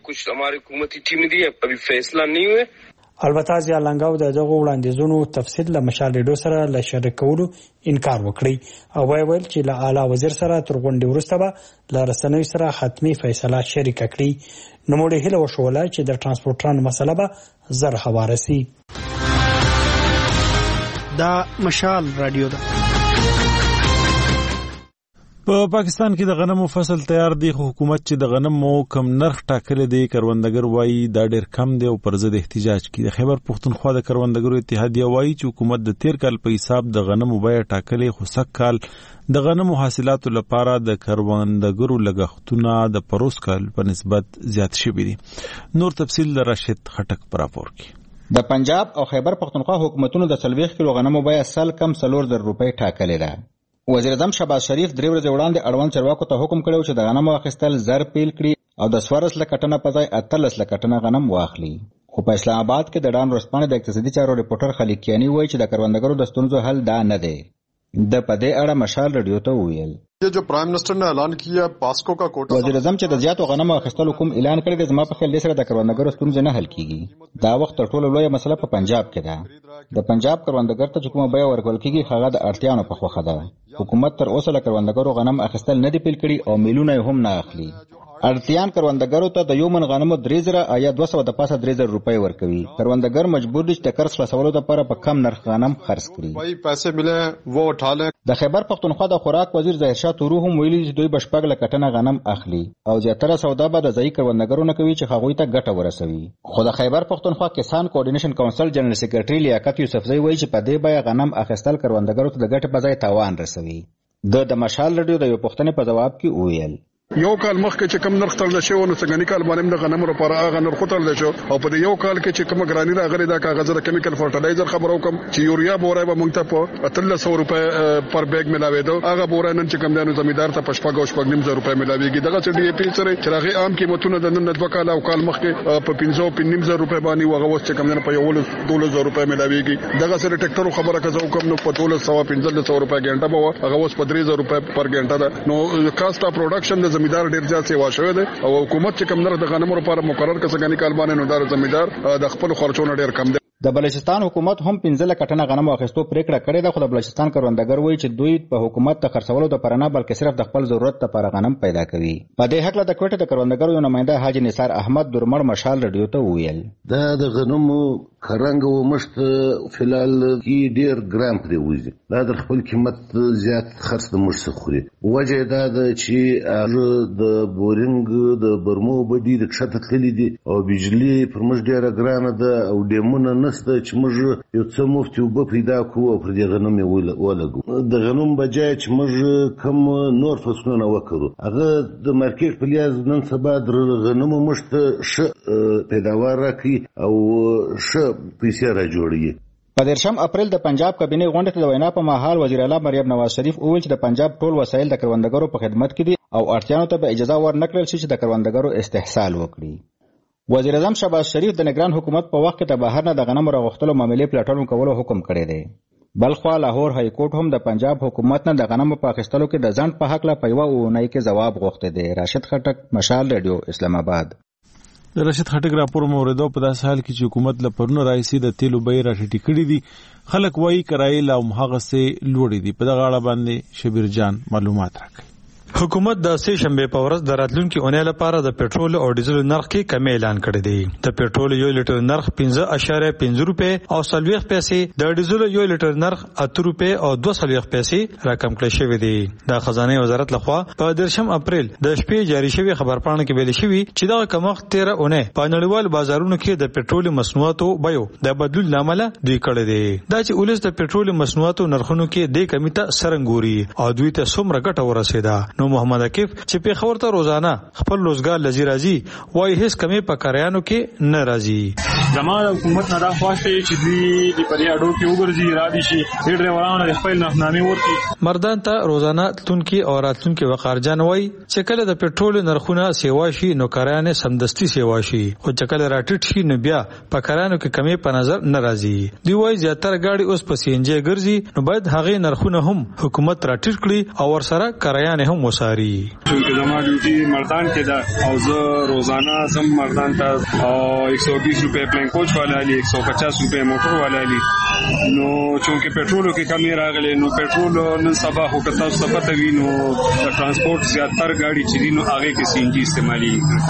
البته ضیا لنګاو د دغه وړاندیزونو تفصیل له مشالېدو سره له شریکولو انکار وکړي او ویل چې له اعلی وزیر سره تر غونډې وروسته به له رسنیو سره حتمی فیصله شریکه کړي. نو موږ هیله وشوله چې د ترانسپورټرانو مسله به زر هواره سي. دا مشال رادیو ده. په پاکستان کې د غنمو فصل تیار دی خو حکومت چې د غنمو کم نرخ ټاکلی دی کروندګر وایي دا ډېر کم دی او پر ضد احتجاج کوي. د خیبر پښتونخوا د کروندګرو اتحادیه وایي چې حکومت د تیر کال په حساب د غنمو بیه ټاکلې خو سږ کال د غنمو حاصلاتو لپاره د کروندګرو لګښتونه د پروس کال په نسبت زیات شوي دي. نور تفصیل د راشد خټک پر راپور کې. د پنجاب او خیبر پښتونخوا حکومتونو د څلوېښت کیلو غنمو بیه سل کم څلور زره روپۍ ټاکلې ده. وزیر اعظم شهباز شریف درې ورځې وړاندې اړوند چارواکو ته حکم کړی چې د غنمو اخیستل زر پیل کړي او د څوارلس لکه ټنه په ځای اتلس لکه ټنه غنم واخلي. خو په اسلام آباد کې د ډان ورځپاڼې د اقتصادي چارو ریپورټر خلیق کیانی وایي چې د کروندګرو د ستونزو حل دا نه دی. د په دې اړه مشال رادیو ته وویل یہ جو پرائم منسٹر نے اعلان کیا پاسکو کا کوٹا. وزیر اعظم چې د زیاتو غنمو اخیستلو کوم اعلان کړی دی زما په خیال سره د کروندګرو ستونزې نه حل کیږي. دا وخت تر ټولو لویه مسله په پنجاب کې ده. د پنجاب کروندګر ته چې کومه بیه ورکول کیږي هغه د اړتیاوو په خوښه ده. حکومت تر اوسه له کروندګرو غنم اخیستل نه دی پیل کړي او میلونه هم نه اخلي. اړتیان کروندګرو ته د یو من غنمو درې زره یا دوه سوه د پاسه درې زره روپۍ ورکوي. کروندګر مجبور دي چې د قرض خلاصولو لپاره په کم نرخ غنم خرڅ کړي. د خیبر پښتونخوا د خوراک وزیر ظاهر شاه تورو هم ویلي چې دوی به شپږ لکه ټنه غنم اخلي او زیاتره سودا به د ځایي کروندګرو نه کوي چې هغوی ته ګټه ورسوي. خو د خیبر پښتونخوا کسان کوارډینیشن کونسل جنرال سیکریټري لیاقت یوسفزۍ وایي چې په دې بیه غنم اخیستل کروندګرو ته د ګټې په ځای تاوان رسوي. د د مشال رادیو د یو پښتنې په جواب کې وویل یو کال مخکې چې کم نرخ تړل شو نو څنګه کال باندې د غنمو لپاره هغه نرخ تړل شو او په یو کال کې چې کوم ګرانی راغلی دا کاغذ د کیمیکل فرټیلایزر خبرو کوم چې یوریا بوره به مونږ ته په اتلس سو روپے پر بیگ ملاوي دو هغه بوره نن چې کم دانو زمیدار ته پښپا غوښ پګ نیم زر روپے ملاويږي دغه چې ډي اي پی سره چې راغي عام قیمتونه د نن د وکاله او کال مخکې په پنځه سو نیم زر روپے باندې وغه وس چې کم دانو په یو دولس زر روپے ملاويږي دغه سره ټریکټر خبره کوم کوم نو په دولس سو پنځه سو روپے غنټه بو هغه وس په درې زر روپے پر غنټه ده نو کاست اف پروډکشن د زمیدار ډیر ځای شوی دی او حکومت چې کوم نرخ د غنمو لپاره مقرر کړي کال باندې نو دار زمیدار د خپل خرچونو ډیر کم دی. د بلوچستان حکومت هم پنځه لکه ټنه غنم واخیستو پریکړه کړې ده خو د بلوچستان کروندګر وایي چې دوی په حکومت ته خرڅولو د پرانه بلکې صرف د خپل ضرورت لپاره غنم پیدا کوي. په دې حق له د کوټه د کروندګرو یو نماینده حاجی نثار احمد درمړ مشال رادیو ته وویل دا د غنمو خرنګ او مشت فلال کې ډیر ګرام پرې وځي دا د خپل قیمت زیات خرڅ د مشت خوري وجه دا د چې د بورینګ د برمو بدی د کښته تللی دي او بجلی پر مش ډیره ګرانه ده او ډیمونه نسته چې موږ یو څه مفتي وب پیدا کوو پر دې غنم ولګو د غنم بجای چې موږ کوم نور فصلونه وکړو هغه د مارکیټ په لیاز نن سبا د غنمو مشت ش پیداوار راکړي او ش پیسې را جوړي. په دیرشم اپریل د پنجاب کابینه غونډه ته د وینا په مهال وزیر اعلی مریم نواز شریف وویل چې د پنجاب ټول وسایل د کروندګرو په خدمت کې دي او اړتیاو ته به اجازه ورنکړل شي چې د کروندګرو استحصال وکړي. وزیر اعظم شهباز شریف د نگران حکومت په وخت کې د بهر نه د غنمو راغښتلو معاملې پلټنو کولو حکم کړی دی. بلخوا لاهور های کورټ هم د پنجاب حکومت نه د غنمو په اخیستلو کې د ځنډ په حق له په یوه اونۍ کې ځواب غوښتی دی. راشد خټک، مشال رادیو، اسلام آباد. د راشد خټک راپور موردو په داسې حال کې چې حکومت له پرونه راځي د تیلو بیې راټیټې کړې دي خلک وایي کرایې لا هم هغه سه لوړې دي. په دغه اړه باندې شبیر جان معلومات راکړي. حکومت د سه شنبه په ورځ د راتلونکي اونۍ لپاره د پېټرول او ډیزل نرخ کې کمی اعلان کړی دی. د پېټرول یو لیټر نرخ پنځه اعشاریه پنځه روپے او سلويخ پیسې، د ډیزل یو لیټر نرخ اته روپے او دوه سلويخ پیسې راکم کړی شوی دی. د خزانه وزارت لخوا په دیرشم اپریل د شپې جاری شوی خبرپاڼه کې ویل شوی چې دا کمښت تیره اونۍ په نړیوال بازارونو کې د پېټرول مصنوعاتو بیو د بدلون لامل دوی کړی دی. دا چې ولس د پېټرول مصنوعاتو نرخونو کې د کمی ته سرنګوري او دوی ته څومره ګټه ورسېده. نو محمد عکیف چې په خبر ته روزانه خپل روزګار لذي راځي وای هیڅ کمی په کاریانو کې نه راځي. زموږ حکومت نه دا خواسته چې دوی د پرې اډو کې وګرځي را دي شي ډېر ډرایورانو د خپل نفنامي ورکي مردان ته روزانه تونکي او راتونکي وقارجان وای چې کله د پېټرول نرخونه سیوا شي نو کاریانه سمدستي سیوا شي او چې کله راټیټ شي نو بیا په کاریانو کې کمی په نظر نه راځي. دی وای زیاتره گاډي اوس په سي ان جی ګرځي نو باید هغه نرخونه هم حکومت راټیټ کړي او ورسره کاریانه هم وساري. چونکه زما ډیوټي مردان کې ده او زه روزانه سم مردان ته ایک سو بیس روپے پلین کوچ والا لی ایک سو پچاس روپے موټر والا لی نو چونکه پېټرولو کې کمی راغلی نو پېټرول نن سبا هوټل سبا ته وینو د ترانسپورت زیاتره گاډي چې دي نو هغه کې سی ان جی استعمالي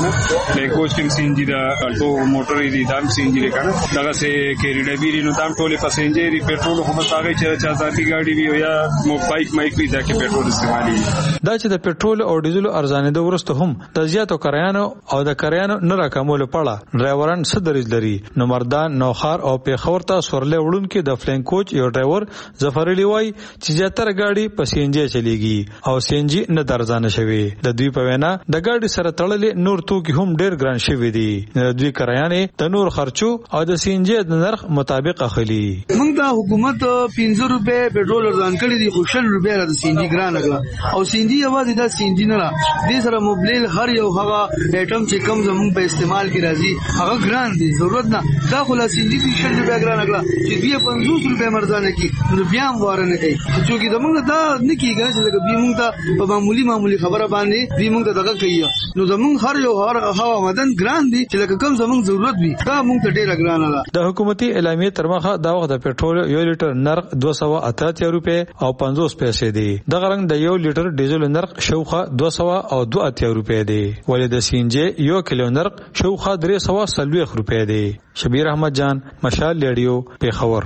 پلین کوچ کې سی ان جی دا الټو موټر دی دام سی ان جی کنه دغه سه کېری ډبيري نو دام ټوله پسنجر پېټرول خو بس هغه چې چا ذاتي گاډي وي یا موبایل مایک وي دا کې پېټرول استعمالي. دا چې د پېټرول او ډیزل ارزانېدو وروسته هم د زیاتو کاریانو او د کاریانو نه راکمول پړه ډرایوران صدرج لري. نو مردان، نوخار او پیښور ته سورلې وړون کې د فلین کوچ یو ډرایور ظفر علی وای چې زیاتره گاډي په سی ان جی چلیږي او سی ان جی نه درځانه شوی. د دوی په وینا د گاډي سره تړلې نور توکي هم ډیر ګران شوی دي. د دوی کاریانې د نور خرچو او د سی ان جی د نرخ مطابق اخلي. موږ د حکومت پنځه روپے پېټرول ارزان کړی دی خو شل روپے د سی ان جی ګران لګا او سی ان جی आवाज د سی ان جی نه دې سره موبایل هر یو هغه ایټم چې کم زمون په استعمال کې راځي هغه ګران دي ضرورت نه دا خلاص دي چې شل روپیا ګران اغلا چې بیا پنځوس روپیا مرزانه کې نو بیا واره نه کوي چې زمونږ دا نه کیږي چې لکه بیا مونږ ته په معمولی معمولی خبره باندې بیا مونږ ته دغه کوي نو زمونږ هر یو هر هوا مدن ګران دي چې لکه کم زمونږ ضرورت وي دا مونږ ته ډیره ګران ده. د حکومتي اعلامیه تر مخه دا وخت د پېټرول یو لیټر نرخ دوه سوه اته روپے او پنځوس پیسې دی. دغه رنګ د یو لیټر ډیزل نرخ شوخه دوه سوه او دوه اتیا روپے دی. ولې د سی ان جی یو کیلو نرخ شوخه درې سوه سلويخ روپے دی. شبیر احمد جان، مشال ریډیو، پیښور.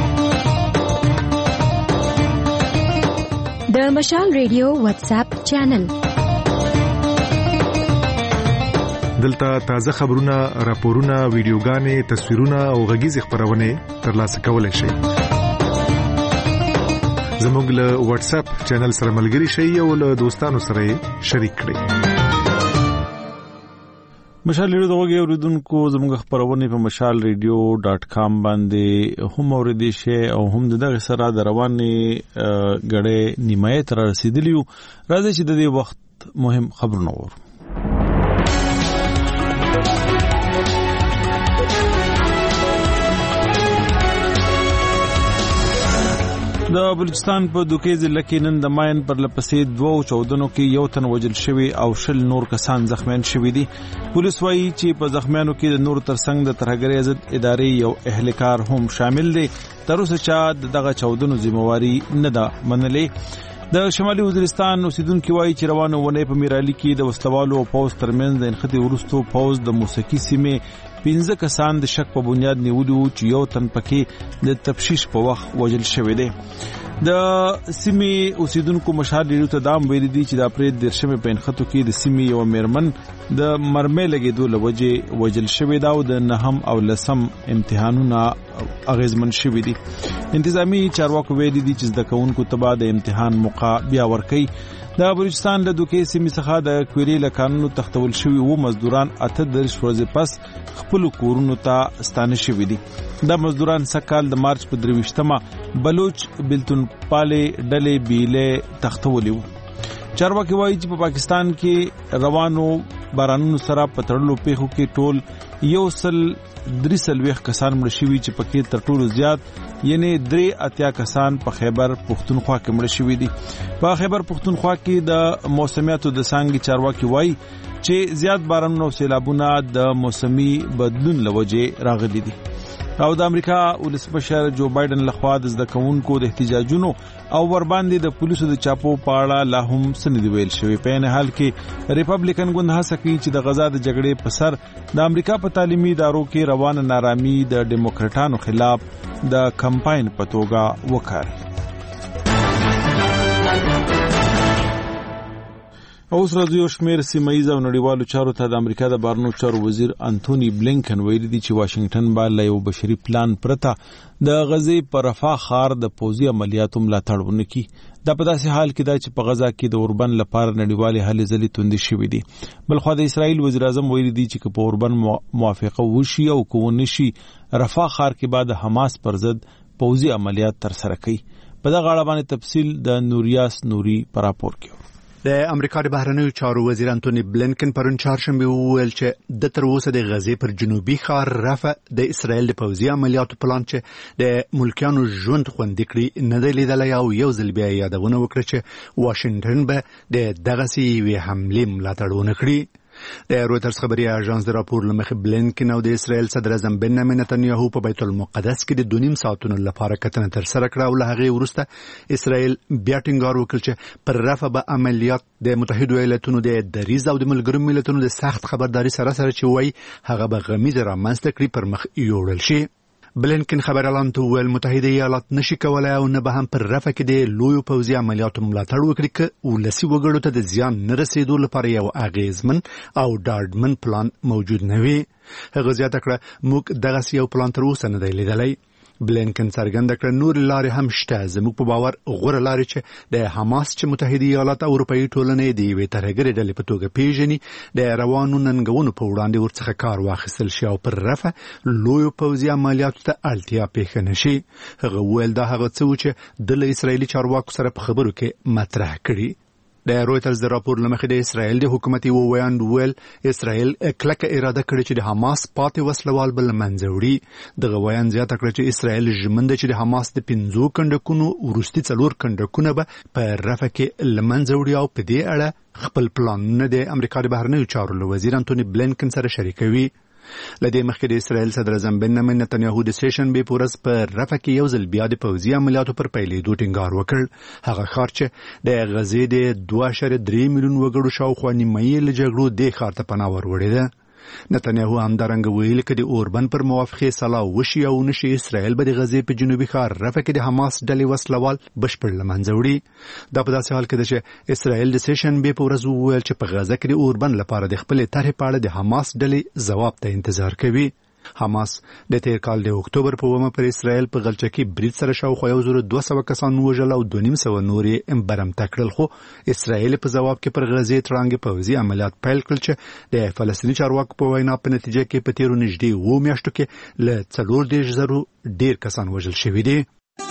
د مشال ریډیو واتس اپ چینل دلته تازه خبرونه، راپورونه، ویډیوګانې، تصویرونه او غږیز خبرونه ترلاسه کولای شئ. زموږ له واتس اپ چینل سره ملګري شئ او له دوستانو سره شریک کړئ. مشال ریډیو دغه اوریدونکو زموږ خبرونه په مشال ریډیو ډاٹ کام باندې هم اوریدي شي او هم دغه سره د رواني غړې نیمه تر رسیدلیو. راځي چې د دې وخت مهم خبرونه وورو. د بلوچستان په دوکې ضلع کې نن د ماین پر لپسې دوه چودنو کې یو تن وژل شوی او شل نور کسان زخمیان شوی دي. پولیس وایي چې په زخمیانو کې د نور ترڅنګ د ترهګرۍ ضد ادارې یو اهلکار هم شامل دی. تر اوسه چا دغه چودنو ذمہواری نه ده منلې. د شمالي وزیرستان اوسیدونکو وایي چې روانه ونه په میرالي کې د وسلوالو او پوز ترمنځ د انختی ورستو پوز د موسیقي سیمه پنځه کسان د شک په بنیاد نیولو چې یو تن پکې د تفتیش په وخت وژل شوی دی. د سیمه اوسیدونکو مشال ریډیو ته دام ویل دي چې د اپریل د شمه په انخته کې د سیمه یو میرمن د مرمۍ لګیدو لوجه وژل شوی دا او د نهم او لسم امتحانونه اغیزمن شوی دي. انتظامی چارواکو ویل دي چې د کونکو تبا د امتحان موقع بیا ورکي. د بلوچستان له دوکې سیمې څخه د کویری له قانونو تختول شوی وو مزدوران اته درش ورځې پس خپل کورونو ته ستانه شوی دي. دا مزدوران سکهال د مارچ په درويشتمه بلوچ بلتون پاله ډلې بیله تختولي وو. چارواکي وایي چې په پاکستان کې روانو بارانونو سره پتړلو پیښو کې ټول یو سل درې سلويخ کسان مړ شوي چې پکې تر ټولو زیات یعنی درې اتیا کسان په خیبر پختونخوا کې مړ شوي دي. په خیبر پختونخوا کې د موسمیاتو د څانګې چارواکي وایي چې زیات بارانونه او سیلابونه د موسمي بدلون لوجه راغلي دي. او د امریکا ولسمشر جو بایدن لخوا د زده کوونکو د احتجاجونو او ورباندې د پولیسو د چاپو پاړه لا هم سند ویل شوی. په نه حال کې ریپبلیکن ګوند هڅه کوي چې د غزا د جګړې په سر د امریکا په تعلیمي ادارو کې روانه نارامي د ډیموکراټانو خلاف د کمپاین په توګه وکړي. اوس راځي یو شمېر سیمایي او نړیوالو چارو ته د امریکا د بهرنیو چارو وزیر انټونی بلینکن ویلي دی چې واشنگټن به له یو بشري پلان پرته د غزې پر رفاه ښار د پوځي عملیاتو ملاتړ ونکړي. دا په داسې حال کې دا چې په غزا کې د اوربن لپاره نړیوالې هلې ځلې توندې شوې دي. بلخوا د اسرائیل وزیر اعظم ویلي دی چې په اوربن موافقه وشي او کو نشي رفاه ښار کې بعد حماس پر ضد پوځي عملیات تر سره کوي. په دغه اړه باندې تفصیل د نوریاس نوري پر راپور کې. د امریکا د بهرنیو چارو وزیر انټونی بلینکن پرون چهارشنبه وویل چې د تر اوسه د غزې پر جنوبي ښار رفح د اسرائیل د پوځي عملیاتو پلان چې د ملکیانو ژوند خوندي کړي نه دی لیدلی او یو ځل بیا یادونه وکړه چې واشنګټن به د دغسې یوې حملې ملاتړ ونه کړي. د رویټرز خبري اژانس د راپور لمخې بلینکن او د اسرائیل صدر اعظم بنیامین نتنیاهو په بیت المقدس کې د دوه نیم ساعتونو لپاره کتنه تر سره کړه او له هغې وروسته اسرائیل بیا ټینګار وکړ چې پر رفح به عملیات د متحدو ایالاتونو د دریځ او د ملګرو ملتونو د سخت خبرداري سره سره چې وایي هغه به غمیزه رامنځته کړي پر مخ یوړل شي. بلینکن خبر اعلان ته ویل متحده ایالات نشي کولای او نه به هم پر رفح کې د لویو پوځي عملیاتو ملاتړ وکړي که ولسي وګړو ته د زیان نه رسیدو لپاره یو اغیزمن او ډاډمن پلان موجود نه وي. هغه زیاته کړه موږ دغسې یو پلان تر اوسه نه دی لیدلی. بلینکن څرګنده کړه نور لارې هم شته. زموږ په باور غوره لارې چې د حماس چې متحده ایالات او اروپایي ټولنې د یوې ترهګرې ډلې په توګه پیژني د روانو ننګونو په وړاندې ورڅخه کار واخیستل شي او پر رفح لویو پوځي عملیاتو ته اړتیا پیښه نه شي. هغه وویل دا هغه څه و چې د له اسرائیلي چارواکو سره په خبرو کې مطرح کړي. د رویټرز د راپور لمخې د اسرائیل د حکومتي وویاند ویل اسرائیل کلکه اراده کړې چې د حماس پاتې وسلوال بل منځه وړي. دغه ویاند زیاته کړه چې اسرائیل ژمن ده چې د حماس د پنځو کنډکونو وروستي څلور کنډکونه به په رفح کې له منځه وړي او په دې اړه خپل پلانونه د امریکا د بهرنیو چارو له وزیر انټونی بلینکن سره شریکوي. لدې مخکې د اسرائیل صدر اعظم بنیامین نتنیاهو د سیشنبې په ورځ په رفح کې یو ځل بیا د پوځي عملیاتو پر پیلېدو ټینګار وکړ. هغه ښار چې د غزې د دوه اعشاریه درې میلیون وګړو شاوخوا نیمه یې له جګړو دې ښار ته پناه ور وړې ده. نتنیاهو همدارنګه ویل چې د اوربن پر موافقې سلا وشي او نشي اسرائیل به د غزې په جنوبي ښار رفح کې د حماس ډلې وسلوال بشپړ له منځه وړي. دا په داسې حال کې ده چې اسرائیل د سیشنبې په ورځ وویل چې په غزه کې د اوربن لپاره د خپلې طرحې په اړه د حماس ډلې ځواب ته انتظار کوي. حماس د تیر کال د اکتوبر په اومه پر اسرائیل په غلچکی برید سره شاوخوا یو زره دوه سوه کسان وژل او دوه نیم سوه نورې برمته کړل، خو اسرائیل په ځواب کې پر غزې تړانګې پوځي عملیات پیل کړل چې د فلسطیني چارواکو په وینا په نتیجه کې په تیرو نږدې اووه میاشتو کې له څلور دېرش زرو ډېر کسان وژل شوي دي.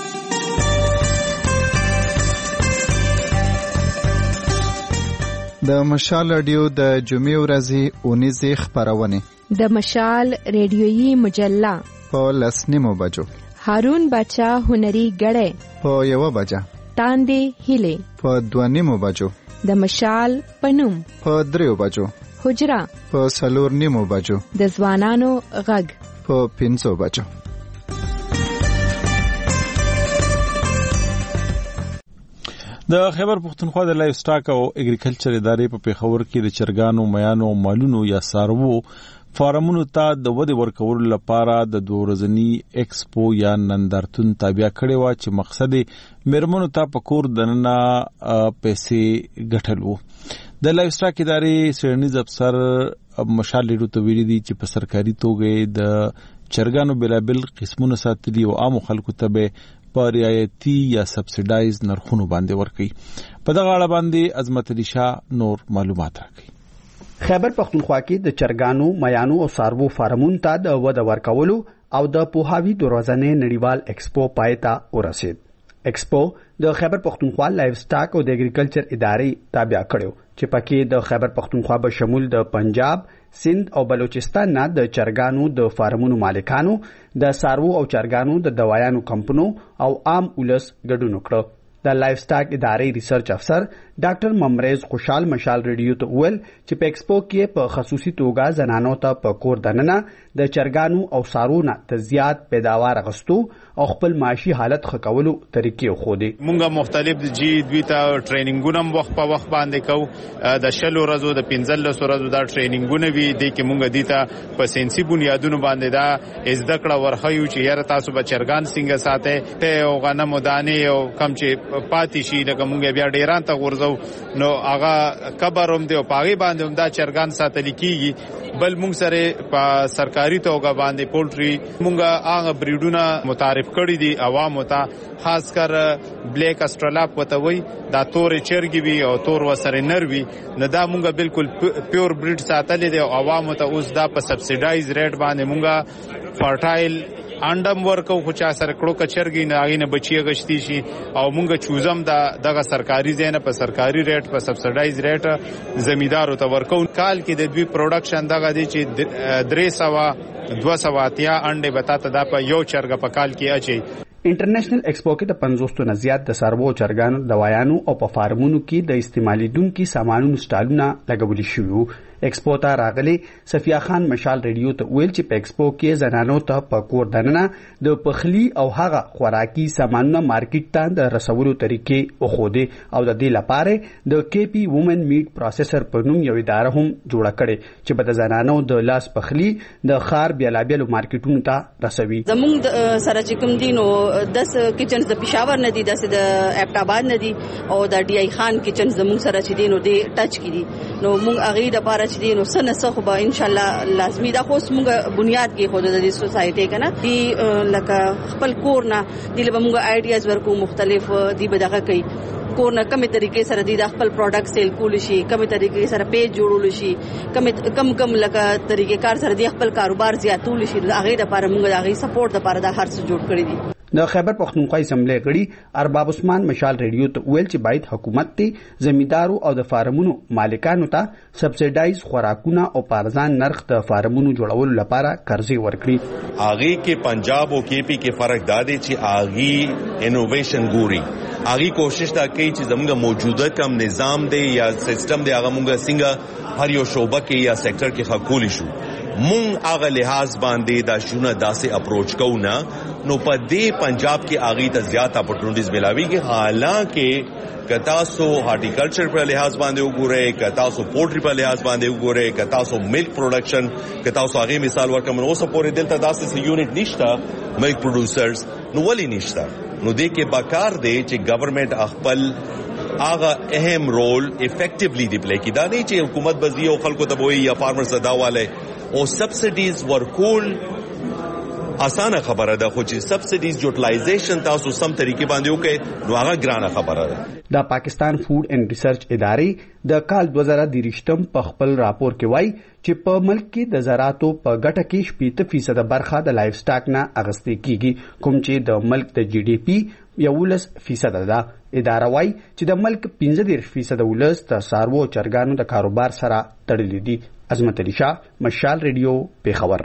د مشال رادیو د جمعې ورځې اونیزې خپرونې د مشال ریډیویي مجله په لس نیمو بجو، هارون باچا هنري ګړی په یوه بجه، تاندې هیلې په دوه نیمو بجو، د مشال پنوم په دریو بجو، حجره په څلور نیمو بجو، د ځوانانو غږ په پنځو بجو. د خیبر پختونخوا د لایف سټاک او اګریکلچر ادارې په پیښور کې د چرګانو، میانو، مالونو یا څاروو فارمونو ته د ودې ورکولو لپاره د دوه ورځني ایکسپو یا نندارتون تابع کړی و چې مقصد یې میرمنو ته په کور دننه پیسې ګټل و. د لایف سټاک ادارې څېړنیز افسر مشال لیډو ته ویلي دي چې په سرکاري توګه د چرګانو بېلابېل قسمونه ساتلي او عامو خلکو ته به په رعایتي یا سبسیډایز نرخونو باندې ورکړي. په دغه اړه باندې عظمت علي شاه نور معلومات راکړي. خیبر پختونخوا کې د چرګانو، میانو او څاروو فارمونو ته د وده ورکولو او د پوهاوي د ورځنۍ نړیوال ایکسپو پای ته ورسید. ایکسپو د خیبر پختونخوا لایف سټاک او د اګریکلچر ادارې تابع کړو چې پکې د خیبر پختونخوا به شمول د پنجاب، سند او بلوچستان نه د چرګانو د فارمونو مالکانو، د څاروو او چرګانو د دوایانو کمپنو او عام ولس ګډون وکړ. د لایف سټاک ادارې ریسرچ افسر ډاکټر ممریز خوشحال مشال ریډیو ته ویل چې په ایکسپو کې په خصوصي توګه زنانو ته په کور دننه د چرګانو او څاروو نه د زیات پیداوار غستو او خپل معاشي حالت ښه کولو طریقې خودي. مونږه مختلف جی دوی ته ټریننګونه وخت په وخت باندې کو، د شلو ورځو د پنځلس ورځو دا ټریننګونه وی دي چې مونږه دي ته په سنسي بنیادونو باندې دا زده کړه ورخیو چې یاره تاسو به چرګان څنګه ساتئ ته او غنم دانې او کم چې پاتې شي لکه مونږ بیا ډیران ته ورځو نو هغه کبروم دی او پاغي باندې هم دا چرګان ساتل کیږي. بل مونږ سره په سرکاري توګه باندې پولټري مونږه هغه بریډونه متعارف کړی دي عوامو ته، خاص کر بلیک استرالاپ وتوي دا تور چرګي وي او تور وسره نر وي، نو دا مونږه بالکل پیور بریډ ساتل دي او عوامو ته اوس دا په سبسیډایز ریټ باندې مونږه فرټایل انډم ورکو خو چا سره کړو کچرګي نه اغینه بچي غشتي شي او مونږ چوزم دا دغه سرکاري زینه په سرکاري ریټ په سبسیډایز ریټ زمیدارو ته ورکو. کال کې د دوی پروډکشن دغه دي چې درې سوه دوه سوه اتیا انډه بتاته دا په یو چرګ په کال کې اچي. انټرنیشنل ایکسپو کې د پنځوس نه زیات د څاروو، چرګانو، دوايانو او په فارمونو کې د استعمالیدونکو سامانونو سټالونه لګول شوي. ایکسپو ته راغلي صفیه خان مشال ریډیو ته ویل چې په ایکسپو کې زنانو ته په کور دننه د پخلی او هغه خوراکي سامانونه مارکیټ ته د رسولو طریقې او خوده او د دې لپاره د کی پی وومن میټ پروسیسر په نوم یو اداره هم جوړه کړي چې په د زنانو د لاس پخلی د خار بیلابیلو مارکیټونو ته رسوي. زموږ سره چې کوم دینو دس کچنز د پېښور نه دي، داسې د اپټاباد نه دي او د ډی آی خان کچن زموږ سره چې دینو دی ټچ کړي، نو موږ هغه د لپاره چې دینو سن څه خو به ان شاء الله لازمي دا خو موږ بنیاد کې خو د دې سوسایټي کنه دی لکه خپل کور نه دی له موږ آیډیاز ورکو مختلف دی به دغه کوي کور نه کومه طریقې سره دی د خپل پروډکټ سیل کول شي، کومه طریقې سره پیج جوړول شي، کومه کم کم لکه طریقې کار سره دی خپل کاروبار زیاتول شي. هغه لپاره موږ هغه سپورټ لپاره د هر څه جوړ کړی دي. د خیبر پختونخوا اسمبلی غړي ارباب عثمان مشال ریډیو ته ویل چې باید حکومت ته زمیندارو او د فارمونو مالکانو ته سبسیډایز خوراکونه او پارزان نرخ د فارمونو جوړولو لپاره قرضې ورکړي. اغه کې پنجاب او کې پی کې فرق دادې چې اغه انوویشن ګوري، اغه کوشش دا کوي چې زموږ موجوده کم نظام دی یا سیستم دی هغه موږ څنګه هر یو شوبه کې یا سېکټر کې خپل شو. مونږ هغه لحاظ باندې دا شونه داسې اپروچ کوو نه، نو په دې پنجاب کې اغه ته زیات اپورټونټیز ملاويږي. حالانکه کتا سو هارټیکلچر په لحاظ باندې وګورئ، کتا سو پولټری په لحاظ باندې وګورئ، کتا سو ملک پروډکشن، کتا سو هغه مثال ورکوم نو اوس پورې دلته داسې یونټ نشته ملک پروډوسرز، نو ولی نشته؟ نو دې کې باکار دی چې ګورنمنت خپل هغه اهم رول افیکټیولی دی پلی کړي. دا نه چې حکومت بزی او خلکو ته وایي یا فارمرز داواله او سبسیډیز ورکول اسانه خبره ده، خو چې سبسډیز یوټیلایزیشن تاسو سم طریقې باندې وکړئ نو هغه ګرانه خبره ده. د پاکستان فود اینڈ ریسرچ ادارې د کال دوه زره دېرشم په خپل راپور کې وایي چې په ملک کې د زراعتو په ګټه کې شپږ فیصد برخه د لایف سټاک نه اخیستل کیږي، کوم چې د ملک د جی ډي پی یولس فیصد ده. اداره وایي چې د ملک پنځه دېرش فیصد ولس د څاروو چرګانو د کاروبار سره تړلي دي. عظمت علي شاه، مشال ریډیو، پیښور.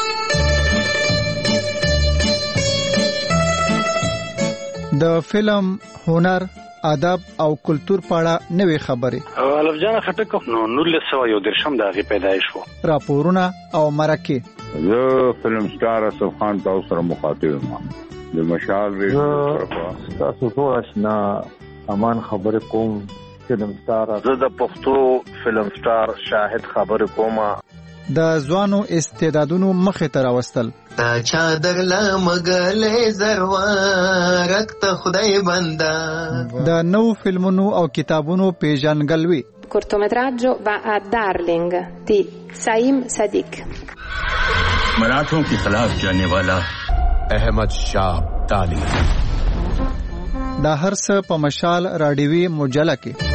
د فلم، هنر، ادب او کلچر په اړه نوې خبرې. الف جان خټک نو نولس سوه یو درشم د هغې پیدایش و. راپورونه او مرکې. زه فلم سټار اسف خان تاسو سره مخاطب یم. د مشال ریډیو تاسو ټول آشنا امان خبرې کوم. فلم سټار زه د پښتو فلم سټار شاهد خبرې کوم. د ځوانو استعدادونو مخې ته راوستل. چا درلا مګلې زروارک ته خدای بندا. د نو فلمونو او کتابونو پیژنګلوي. cortometraggio va a Darling di Saim Sadiq. मराठों के खिलाफ जाने वाला अहमद शाह ताली. دا هر څه په مشال راډیوي مجله کې.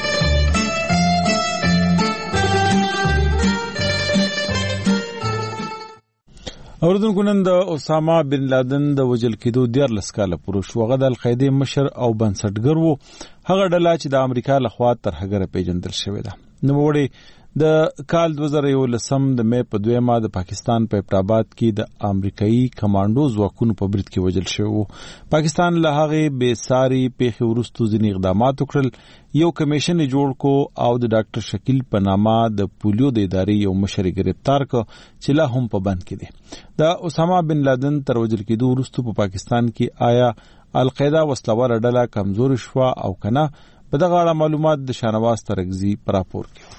اوردونکو نن د اسامه بن لادن د وجل کېدو دیارلس کاله پوره شو. هغه د القاعده مشر او بنسټګر وو. هغه ډله چې د امریکا لخوا تر هغه پیژندل شوې ده. نو وړي د کال دوه زره یولسم د مې په دویمه د پاکستان په پټاباد کې د امریکایي کمانډوز ځواکونو په برید کې وژل شوی وو. پاکستان له هغې بې ساري پیښې وروسته ځینې اقدامات وکړل. یو کمیشن جوړ کو او د ډاکټر شکیل په نامه د پولیو د ادارې یو مشر گرفتار ک چې لا هم په بند کې دی. د اسامه بن لادن تر وژل کېدو وروسته په پاکستان کې آیا القاعده وسلواره ډله کمزور شوه او کنه؟ په دغه اړه معلومات د شانواز ترغزي پر راپور کې.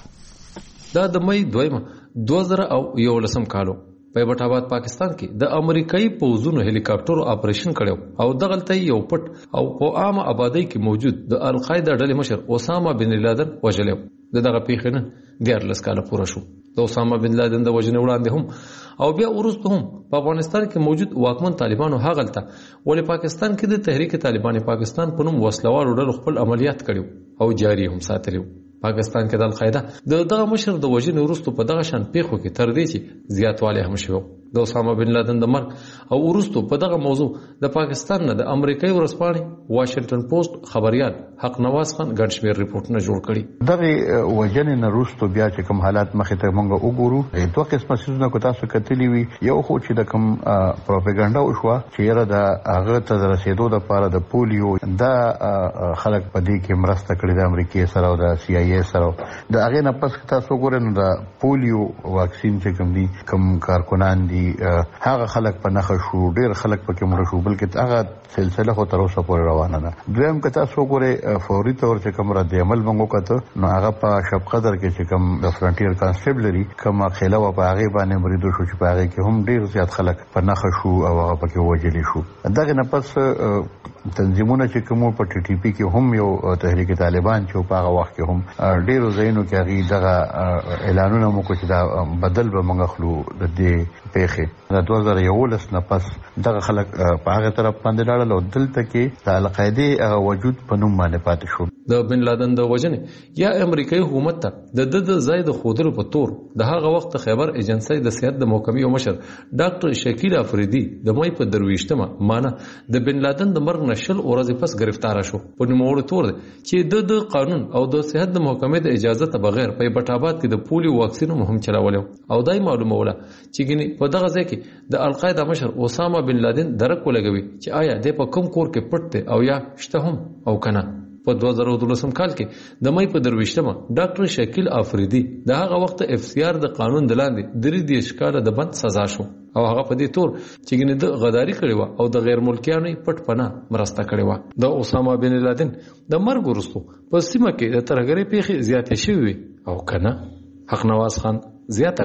دا د مې دویمه دوه زره او یولسم کالو په پټاباد پاکستان کې د امریکایي پوځونو هلیکاپټر اپریشن کړو او دغلته یو پټ او په عامه آبادی کې موجود د القاعده ډلې مشر اسامه بن لادن وژل. دغه پیښه نه دیارلس کاله پوره شو. د اسامه بن لادن د وژنې وړاندې هم او بیا وروسته هم په افغانستان کې موجود واکمن طالبانو هغلته ولې پاکستان کې د تحریک طالبان پاکستان په نوم وسلوال ډلو خپل عملیات کړو او جاری هم ساتلیو. پاکستان کې د القاعده د دغه مشر د وژنې وروسته په دغه شان پیښو کې تر دې چې زیاتوالی هم شوی. د اسامه بن لادن د مرګ او وروسته په دغه موضوع د پاکستان نه د امریکایي ورځپاڼې واشنگټن پوسټ خبريال حق نواز خان ګڼ شمېر ریپورټونه جوړ کړي. دغه وژنې نه وروسته بیا چې کوم حالات مخې ته موږ وګورو دوه قسمه څیزونه کو تاسو کتلی وي. یو خو چې د کوم پروپاګاندا وشوه چې یره د هغه ته رسیدو لپاره د پولیو دا خلک په دې کې مرسته کړې د امریکای سره او د سی آی ای سره. د هغه نه پس تاسو ګورئ نو د پولیو واکسین چې کوم دي کوم کارکونان دي هغه خلک په نخښ شو، ډیر خلک پکې مړ شو، بلکې هغه سلسله خو تر اوسه پورې روانه ده. دویم که تاسو ګورئ فوري تور چې کوم رد عمل موږ وکړو نو هغه په شب قدر کې چې کوم د فرنټیر کانسټیبلري کوم خېله و په هغه باندې مریدو شو چې په هغه کې هم ډیر زیات خلک په نخښ شو او هغه پکې وژل شو. دغه نه پس تنظیمونه چې کوم په ټي ټي پی کې هم یو تحریک طالبان چې په هغه وخت کې هم ډیرو ځایونو کې هغه دغه اعلانونه مو کوي چې بدل به موږ خلو د دې پیښې د دوه زره یولس نه پس دغه خلک په هغه طرف باندې لاړل او دلته کې د القاعده وجود په نوم باندې پاتې شو. د بن لادن د وژنې یا امریکایي حکومت ته د د ځای د خودلو په تور د هغه وخت خیبر ایجنسی د سیاست د محکمې مشر ډاکټر شکیل افریدي د مې په درويشتمه معنی د بن لادن د مرګ نشل ورځې پس گرفتار شو. په نوموړ تور چې د د قانون او د سیاست د محکمې د اجازه ته بغیر په پټاباد کې د پولیو واکسین مهم چلاولو او دای معلومه ولا چې ګنې په دغه ځای کې د القاعده مشر اسامه بن لادن درک ولګوي چې آیا د په کوم کور کې پټ دی او یا شته هم او کنه. په دوه زره دولسم کال کې د مې په درويشتمه ډاکټر شکیل افریدي د هغه وخت اف سی آر د قانون د لاندې درې دیش کاله د بند سزا شو او هغه په دې تور چې ګنې د غداری کړي و او د غیر ملکیانو پټ پناه مرسته کړي و. د اسامه بن لادن د مرګ وروسته په سیمه کې د ترهګرۍ پیښې زیاتې شوې او کنه. حق نواز خان زیاته کړه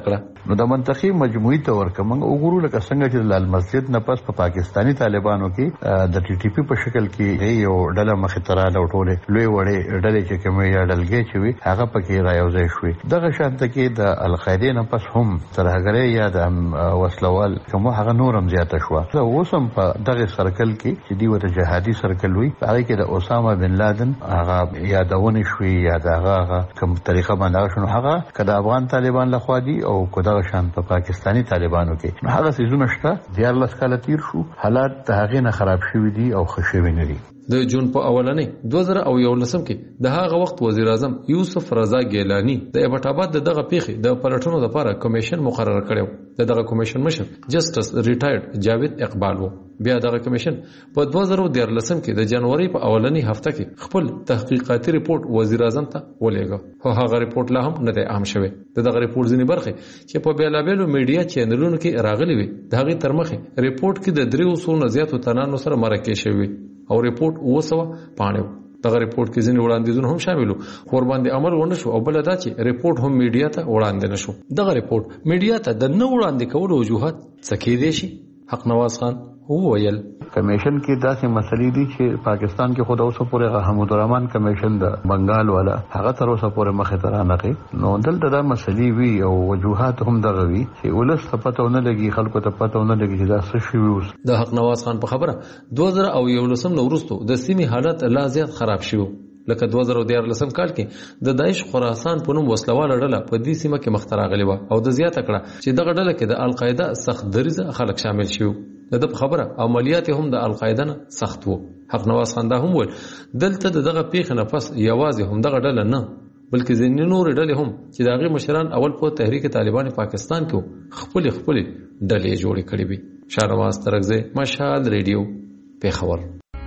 نو د منطقي مجموعي تور کوم وګورو لکه څنګه چې لال مسجد نه پس په پاکستانی طالبانو کې د ټي ټي پی په شکل کې یو ډله مخې ته رااله ټوله لوی وړې ډلې چې کومه یا ډلګې چې وي هغه پکې رايوځي شوې دغه شانت کې د القاعده نه پس هم ترهګرې یا د وسلوال کوم هغه نورم زیاته شو زه اوسم په دغه سرکل کې چې دی وته جهادي سرکل وي هغه کې د اسامه بن لادن هغه یادونه شوې یا دغه کوم طریقه باندې شنو هغه کله افغان طالبان لخوا دي او کله شان په پاکستانی طالبانو کې نو هغه سيزونه شته دیار لس کاله تیر شو حالات د هغه نه خراب شوي دي او خوشوي نه دي د جون په اولنې دوه زره او یولسم کې د هغه وخت وزیر اعظم یوسف رضا ګیلانی د ایبټ آباد دغه پیښې د پلټونو لپاره کمیشن مقرر کړو دغه کمیشن مشر جسټس ریټایرډ جاوید اقبال وو بیا دغه کمیشن په دوه زره دیارلسم کې د جنوري په اولنۍ هفته کې خپل تحقیقاتي ریپورت وزیر اعظم ته ولېږه خو هغه ریپورت لا هم نه دی عام شوی دغه ریپورت ځینې برخې چې په بیلابېلو میډیا چینلونو کې راغلي وي د هغې تر مخې ریپورت کې د دریو سوو نه زیاتو تنانو سره مرکې شوي او ریپورت اوه سوه پاڼې دغه ریپورت کې ځینې وړاندیزونه هم شامل وو خو ورباندې عمل ونه شو او بل دا چې ریپورت هم میډیا ته وړاندې نه شو دغه ریپورت میډیا ته د نه وړاندې کولو وجوهات څه کېدای شي حق نواز خان وویل کمیشن کې داسې مسلې دي چې پاکستان کې خود اوسه پورې حمود الرحمن کمیشن د بنگال والا هغه تر اوسه پورې مخه تر نه کوي نو دلته دا مسلې وی او وجوهات هم دغه وی چې ولس ته پته نه لګي خلکو ته پته نه لګي چې دا څه شی وي د حق نواز خان په خبره دوه زره او یولسم نو وروسته د سیمې حالت لا زیات خراب شو لکه دوه زره دیارلسم کال کې د داعش خراسان په نوم وسلواله ډله په دې سیمه کې مخ ته راغلې وه او د زیاته کړه چې دغه ډله کې د القاعده سخت دریځه خلک شامل شوي د په خبره عملیات هم د القاعده نه سخت وو حق نواز خان دا هم ویل دلته دغه پیښه نه پس یوازې هم دغه ډله نه بلکې ځینې نورې ډلې هم چې د هغې مشران اول په تحریک طالبان پاکستان کې خپلې خپلې ډلې جوړې کړې وي شاهنواز ترکزی مشهد ریډیو پېښور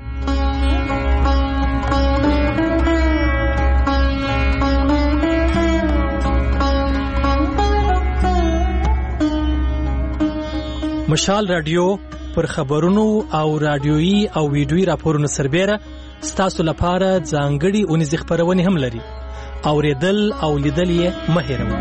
مشال رادیو پر خبرونو او رادیويي او ویډیويي راپورونو سربېره ستاسو لپاره ځانګړي اونیزې خبرونه هم لري اوریدل او لیدل یې مه هېروئ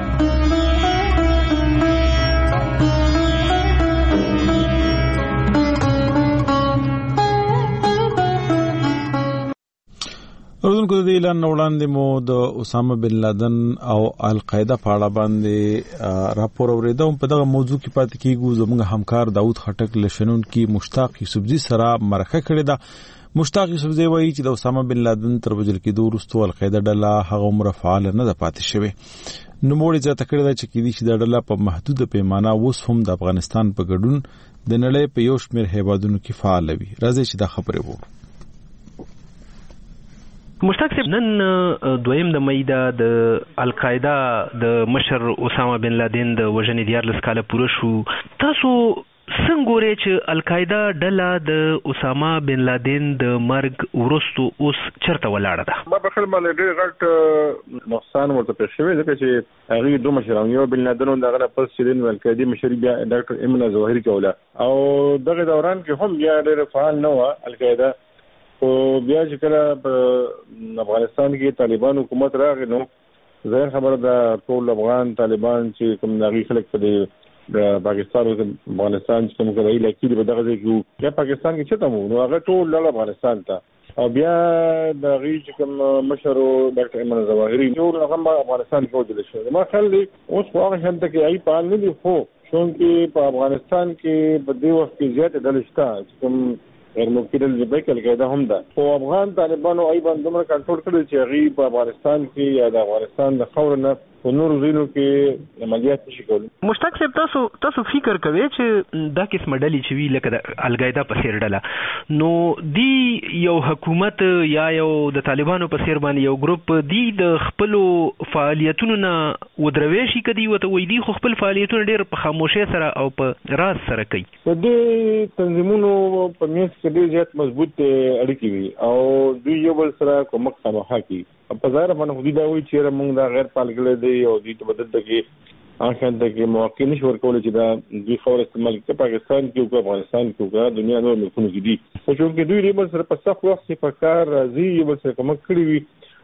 اردوونکو د اعلان وړاندې مو د اسامه بن لادن او القاعده په اړه باندې راپور اوریدم په دغه موضوع کې پاتې کیږو زموږ همکار داود خټک لشنون کې مشتاق یوسفزي سره مرکه کړې ده مشتاق یوسفزي وایي چې د اسامه بن لادن تر وژل کېدو وروسته القاعده ډله هغه عمره فعال نه ده پاتې شوې نوموړي زیاته کړې ده چې کېدای شي دا ډله په محدوده پیمانه اوس هم د افغانستان په ګډون د نړۍ په یو شمېر هیوادونو کې فعال وي راځئ چې دا خبرې وو مشتاق صاحب نن دویم د مې د القاعده د مشر اسامه بن لادن د وژنې دیارلس کاله پوره شو تاسو څنګه ګورئ چې القاعده ډله د اسامه بن لادن د مرګ وروسته اوس چرته ولاړه ده ما په خپل باندې ډېر غټ نقصان ورته پېښ شوی ځکه چې هغه دوه مشران یو بن لادن او دغه پس چې د القاعده مشر بیا ډاکټر ایمن ظواهری کوله او دغه دوران کې هم بیا ډېر فعال نه و القاعده او بیا چې کله په افغانستان کې طالبان حکومت راغی نو ظاهر خبره ده ټول افغان طالبان چې کوم ناغي خلک په د پاکستان او افغانستان چې کوم کوي لکه په دغه ځای کې یا پاکستان کې چته مو نو هغه ټول له افغانستان ته او بیا د غي چې کوم مشر ډاکټر ایمن ظواهری ټول هغه افغانستان کې وځل شو ما خل اوس هغه هم ته کې ای پال نه دی خو چونکه په افغانستان کې په دې وخت کې زیات دلشتا کوم غیر ممکن الجبهه کې القاعده هم ده خو افغان طالبانو ای باندې دومره کنټرول کړی چې غي په افغانستان کې یا د افغانستان د خور نه په نور ځینو کې عملیات شي کول مشتاق صاحب تاسو تاسو فکر کوئ چې دا قسم ډلې چې وی لکه د القاعده په څیر ډله نو دی یو حکومت یا یو د طالبانو په څیر باندې یو ګروپ دی د خپل فعالیتونو نه ودروي شي کدي وته وې دی خو خپل فعالیتونه ډېر په خاموشۍ سره او په راز سره کوي په دې تنظیمونو په میس کې ډېر زیات مضبوط اړیکې وي او دوی یو بل سره کومک سماحه کوي په ځای باندې خو دا وایي چې موږ دا غیر پالګل دی او دې ته بدل کې اخر ته کې موقع نشو ورکول چې دا دوی خور استعمال کوي پاکستان کې او افغانستان کې او دنیا نور ملکونو کې دي او چې دوی ریبل سره په صف وخت په کار راځي یو بل سره کومک کړی وي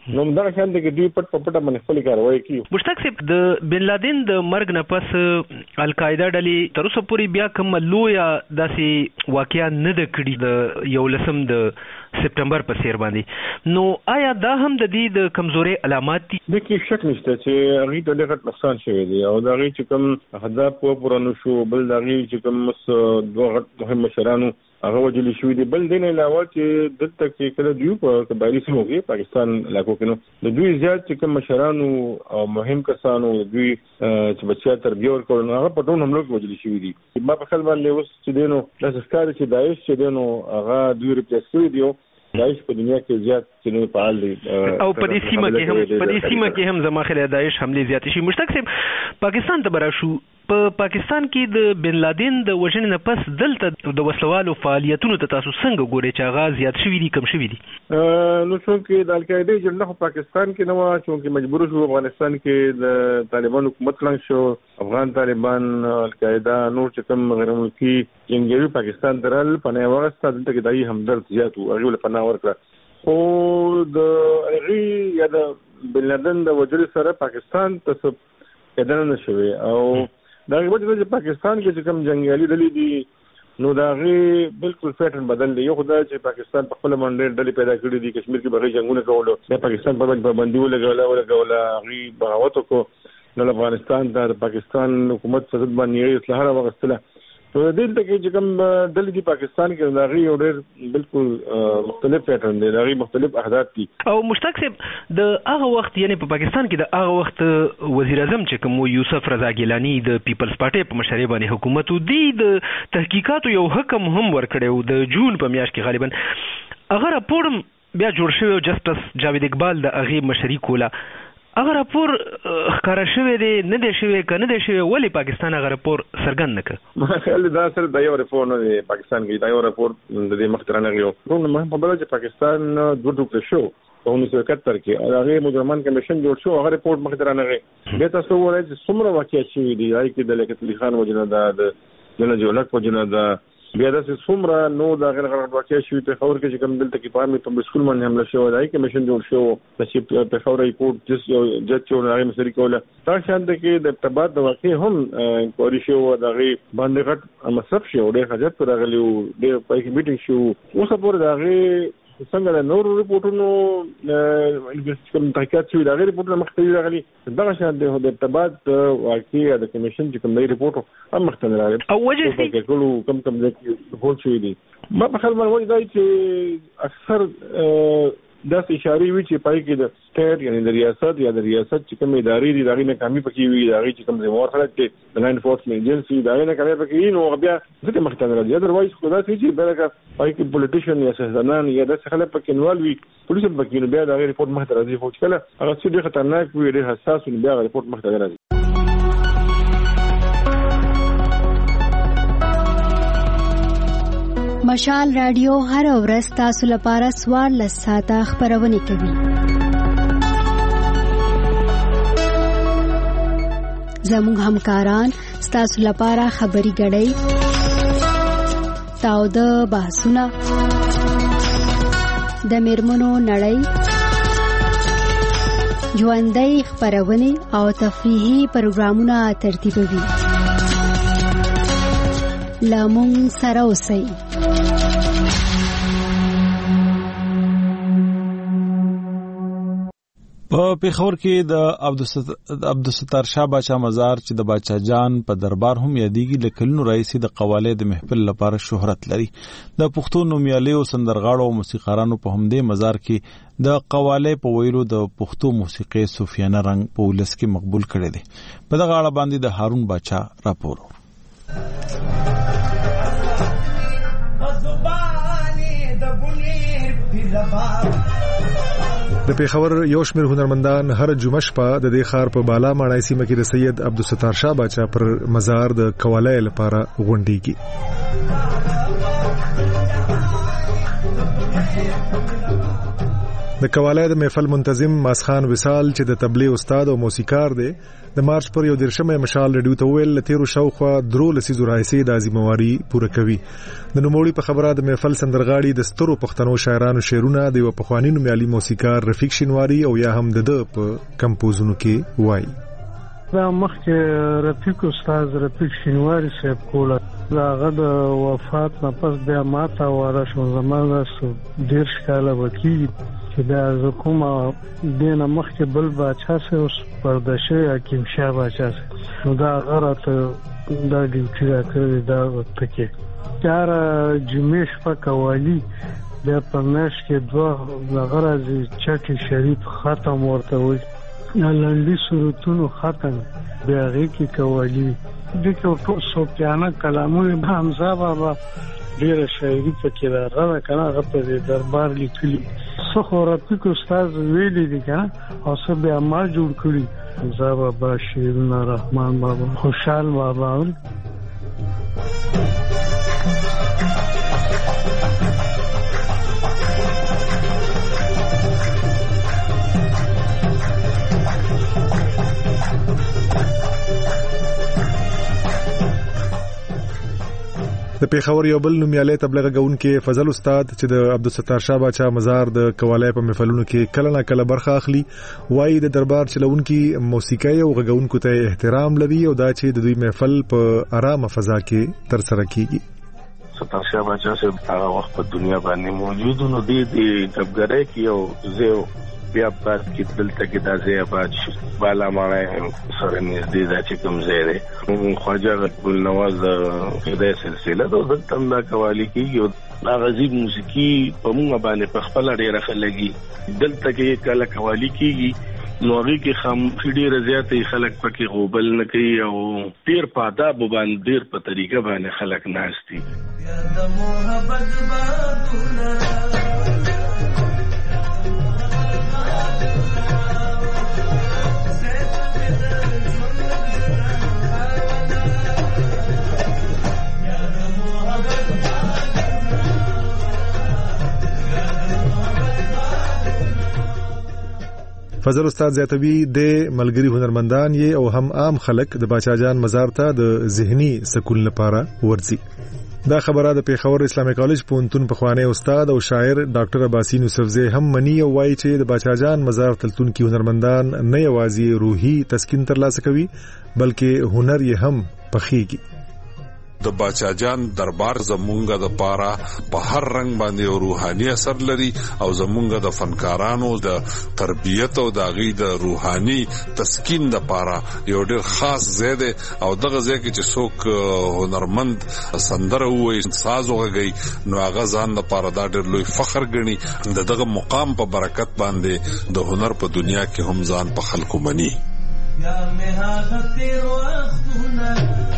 نو دا شان د دوی پټ پټه باندې خپل کاروایی کوي. مشتاق صاحب د بن لادن د مرګ نه پس القاعده ډلې تر اوسه پورې بیا کوم لویا داسې واقعیا نه د کړي د یو لسم د سپټمبر په سیر باندې، نو آیا دا هم د دې د کمزوري علامات دي؟ د کې شک نشته چې هغه ته ډېر نقصان شوی دی او دا غي چې کوم اهداف په پرانو شو، بل دا غي چې کوم مس دوه غټ مهم مشرانو هغه وجلی شوی دی. بل دین علاوه چې دلته کې کله دیو په قبایلی سیمو کې پاکستان علاقو کې نو د دوی زیات چې کوم مشرانو او مهم کسانو دوی چې بچیا تربیه ورکول نو هغه په ډون حملو کې وجلی شوی دي. ما په خپل باندې اوس چې دینو د ښکار چې داعش چې دینو هغه دوی ریپلیس کړی دی. داعش په دنیا کې زیات چې فعال دي او په دې سیمه کې هم په دې سیمه کې هم زماخله داعش حمله زیات شي. مشتاق صاحب پاکستان ته برا شو، په پاکستان کې د بن لادن د وژنې نه پس دلته د وسلوالو فعالیتونو ته تاسو څنګه ګورئ چې هغه زیات شوي دي کم شوي دي؟ نو څنګه د القاعده جنډه په پاکستان کې نو چې مجبور شو افغانستان کې د طالبان حکومت لاندې شو، افغان طالبان القاعده نور چې کوم غیر ملکی جنگي پاکستان درل پنه وغسته دلته کې دای همدرد زیات او هغه پناه ورکړه او د هغه یا د بن لادن د وجود سره پاکستان ته څه نه شوی او دا غوډه چې پاکستان کې چې کوم جنگیالي ډلې دي نو دا غي بالکل پیټرن بدل دی. یو خدای چې پاکستان په خپل منډه ډلې پیدا کړې دي، کشمیر کې بغیر جنگونه کولو، د پاکستان په باندې باندې ولګول او لګول غي بغاوت کو نو افغانستان د پاکستان حکومت څخه باندې اصلاح راوغستله. نو دلته کې چې کوم ډلې دي پاکستان کې دا غي یو ډېر بالکل مختلف پیټرن دی، دا غي مختلف اهداف دي. او مشتاق صاحب د هغه وخت یعنی په پاکستان کې د هغه وخت وزیر اعظم چې کوم یوسف رضا ګیلانی د پیپلز پارټي په مشرۍ باندې حکومت دی د تحقیقاتو یو حکم هم ورکړیو د جون په میاشت کې غالبا هغه راپور بیا جوړ شوی جسټس جاوید اقبال د هغه مشرۍ کوله. هغه راپور ښکارا شوی دی نه دی شوی کنه دی شوی ولی پاکستان هغه راپور سرګند نه کړ؟ ما خیال دا سره د یو راپور نه دی پاکستان کې دا یو راپور د دې مخترانه غيو نو ما په بل چې پاکستان دوه ټوکر شو په انیس سو اکہتر کې هغه مجرمان کمیشن جوړ شو، هغه راپور مخترانه غي به تاسو وایي چې څومره واقعیت شوی دی راځي کې د لیاقت علي خان وجنه دا د جنرال جولک وجنه دا بیا د څومره نو دا غیر غیر واقعي شوی په خبر کې چې کوم دلته کې پامې په سکول باندې حمله شوی دی کمیشن جوړ شو چې په خبره ریپورت جس جج چې هغه مسری کوله دا شان د کې د ارتباط د واقع هم انکوایري شو دا غي باندې غټ مصرف شو ډېر حاجت پر غلیو ډېر پای کې میټینګ شو اوس په دا غي څنګه د نور ریپورتونو کوم تحقیقات شوی دا غیر ریپورتونه مختلف راغلي دا شان د ارتباط واقعي د کمیشن چې کوم دی ریپورت هم مختلف راغلي او وجه چې ټول کم کم د ریپورت شوی دی. ما په خپل باندې وایي چې اکثر داس اشاره وی چې پای کې د سټیټ یعنی د ریاست یا د ریاست چې کوم ادارې دي دا غي نه کمی پکې وي دا غي چې کوم زموږ خلک چې د لاین انفورسمنت ایجنسی دا نه کمی پکې نو بیا ځکه مختلف راځي اذروایز خدا چې بلکې پای کې پولیټیشن یا سیاستدان یا د خلک پکې نوال وي پولیس پکې نو بیا دا غي ریپورت مخ ته راځي خو کله هغه څه ډېر خطرناک وي ډېر حساس وي بیا ریپورت مخ ته راځي. مشال رادیو هر ورځ تاسو لپاره سوار لساته خبرونه کوي. زموږ همکاران تاسو لپاره خبري غړي تاو د بحثونه د میرمنو نړۍ ژوندۍ خبرونه او تفریحي پروګرامونه ترتیبوي. لامون سره اوسئ. په پیښور کې د عبدالستار شاه باچا مزار چې د باچا جان په دربار هم یادېږي لکلنو رئیس د قواله د محفل لپاره شهرت لري. د پښتو نومیالیو سندرغاړو او موسیقارانو په همدې مزار کې د قواله په ویلو د پښتو موسیقي صوفیانه رنګ په ولس کې مقبول کړي دي. په دغه اړه باندې د هارون باچا راپور. د پیښور یو شمېر هنرمندان هر جمعه شپه د دې ښار په بالا ماڼۍ سیمه کې د سید عبدالستار شاه باچا پر مزار د قواله لپاره غونډيږي. د قواله د محفل منتظم ماسخان وصال چې د تبلیغ استاد او موسیقار دی د مارچ پر یو درشمه مشال رډیو ته ویل تیرو شاوخوا درو لسیزو راځي د ازمواري پوره کوي د نوموړي په خبره د محفل سندرغاړي د سترو پښتنو شاعرانو شعرونه د یو پخوانی نومیالي موسیقار رفیق شینواری او یا هم د په کمپوزونو کې وایي. دا مخکې رفیق استاد رفیق شینواری صاحب کوله هغه د وفات نه پس بیا ماته واره شو زمانه ډېر کاله وکړي چې دا کومه دینه مخکې بل باچا سه اوس پردشه حکیم شاه باچا سه نو دا غره دا ډیوټي راکړي دا وخت کې چار جمعې شپه قوالی بیا په مېش کې دوه غره چټي شریف ختم ورته وي لاندې صورتونو ختم بیا غي کې قوالی د ټول صوفیانه کلامونه حمزه بابا ډیر شاعري پکې راغله کنه هغه په دربار لیکلي څو رفیق استاد ویلي دي کنه او څه بیا ما جوړ کړی حمزه بابا شیرین رحمان بابا خوشحال بابا د پیښور یو بل نومیالی تبلیغ غونکي فضل استاد چې د عبدالستار شاه باچا مزار د قواله په محفلونو کې کله نه کله برخه اخلي وایي د دربار چلونکي موسیقي او غونکو ته احترام لري او دا چې د دوی محفل په آرامه فضا کې تر سره کیږي. ستار شاه باچا سے هغه وخت په دنیا باندې موجود نو دی دی کبګره کې او زه بیا پات کې دلته کې د زیاباد بالا مړای سره نږدې دا چې کوم ځای دی خواجه ګل نواز د دې سلسله د دلته دا قوالی کېږي دا غزيب موسیقي په موږ باندې په خپل ډیره خلګي دلته کې کله قوالی کېږي نو هغه کې خام ډیره زیاتې خلک پکې غوبل نه کوي او ډیر په آداب باندې ډیر په طریقه باندې خلک ناشتي فضل استاد زیاتوی د ملګری هنرمندان یې او هم عام خلک د باچا جان مزار ته د ذهني سکون لپاره ورځي. دا خبره د پیښور اسلامي کالج پونتون په خوانه استاد او شاعر ډاکټر عباسین یوسفزی هم منی او وایي چې د باچا جان مزار تلتون کې هنرمندان نه یوازې روحي تسکین ترلاسه کوي بلکې هنر یې هم پخېږي. د باچا جان دربار زمونږه د پاره په هر رنگ باندې روحاني اثر لري او زمونږه د فنکارانو د تربیت او د غي د روحاني تسکین د پاره یو ډېر خاص زیاده او دغه ځای کې چې څوک هنرمند سندره وایي ساز وغږي نو هغه ځان د پاره دا ډېر لوی فخر ګڼي دغه مقام په برکت باندې د هنر په دنیا کې هم ځان په خلکو مني. یا مې هغه تیر وختونه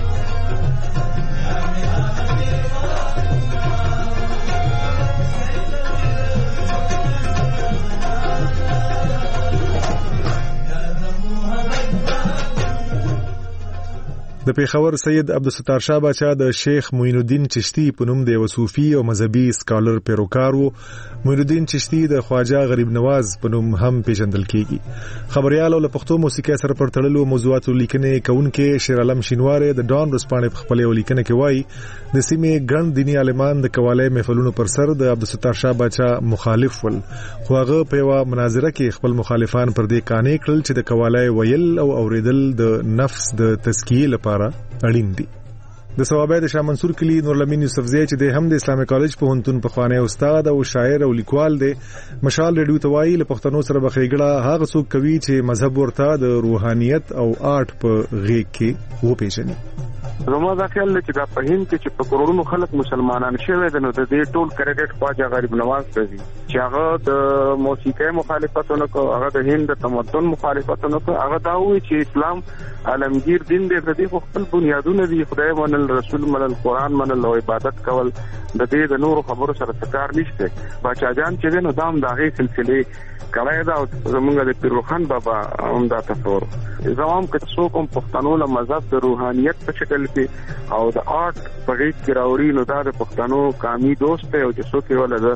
د پیښور سید عبدالستار شاه باچا د شیخ معین الدین چشتی په نوم د یو صوفي او مذهبي سکالر پیروکار وو. معین الدین چشتی د خواجه غریب نواز په نوم هم پیژندل کیږي. خبريال او پښتو موسیقي سره پر تړلو موضوعاتو لیکنې کوونکې شیر علم شینواری د ډان رسپانې په خپل لیکنه کې وایي د سیمې ګڼ دیني عالمان د قواله محفلونو پر سر د عبدالستار شاه باچا مخالف ول خو هغه په یو مناظره کې خپل مخالفان پر دې قانع کړل چې د قواله ویل او اوریدل د نفس د تزکیه لپاره اړین دي. د ثوابه د شاه منصور کلی نورلمین یوسفزی چې د هم د اسلامي کالج په هنتون په خوانه استاد او شاعر او لیکوال دی مشال رډیو توای له پښتنو سره بخېګړه هغه څوک کوي چې مذهب ورته د روحانيت او آرټ په غېږ کې و پیژني. زما دا خیال دی چې دا په هند کې چې په کروڑونو خلک مسلمانان شوي دي نو د دې ټول کریډټ خواجه غریب نواز ته دي چې هغه د موسیقي مخالفتونه کو هغه د هند د تمدن مخالفتونه کو هغه دا وی چې اسلام عالمگیر دین دی د دې خپل بنیادونه دي خدای منل رسول منل قران منل او عبادت کول د دې د نور خبرو سره تکار نشته. باچا جان چې نو دام داغه سلسله قواعد او زمونږ د پیروخان بابا هم دا تصور زمام که څوک هم پښتنو له مذهب د روحانيت په شکل کې او د آرټ په غیږ کې راوړي نو دا د پښتنو قامي دوست دی او چې څوک یې ولله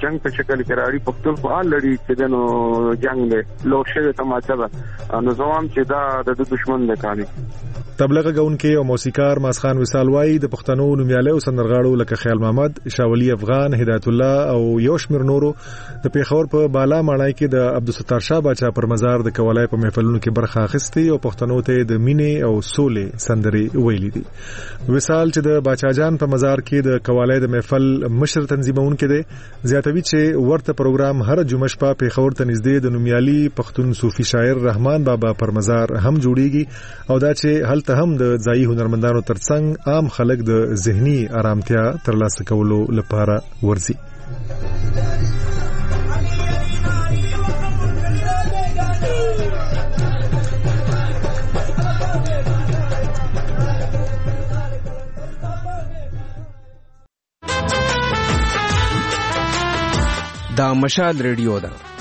جنگ په شکل کې راړي پښتونخوا لړۍ چې دنو جنگ له لوشه تماچا نو زوام چې دا د دشمن د کاني تبلغه غونکې او موسیقار ماسخان وصال وای د پښتنو نومیاله او سندرغاړو لکه خیال محمد، شاولی افغان، هدایت الله او یوشمیر نورو د پیښور په بالا ماڼۍ کې د عبدالستار شاه باچا پر مزار د کولای په محفلونو کې برخه اخیستي او پښتنو ته د مینې او سولې سندرې ویلي دي. وصال چې د باچا جان په مزار کې د کولای د محفل مشر تنظیمونکو دی زیاتوي چې ورته پروګرام هر جمعه شپه پیښور ته نږدې د نومیالي پښتون صوفي شاعر رحمان بابا پر مزار هم جوړیږي او دا چې هل ته هم د ځایي هنرمندانو ترڅنګ عام خلک د ذهني آرامتیا ترلاسه کولو لپاره ورځي. دا مشال ریډیو ده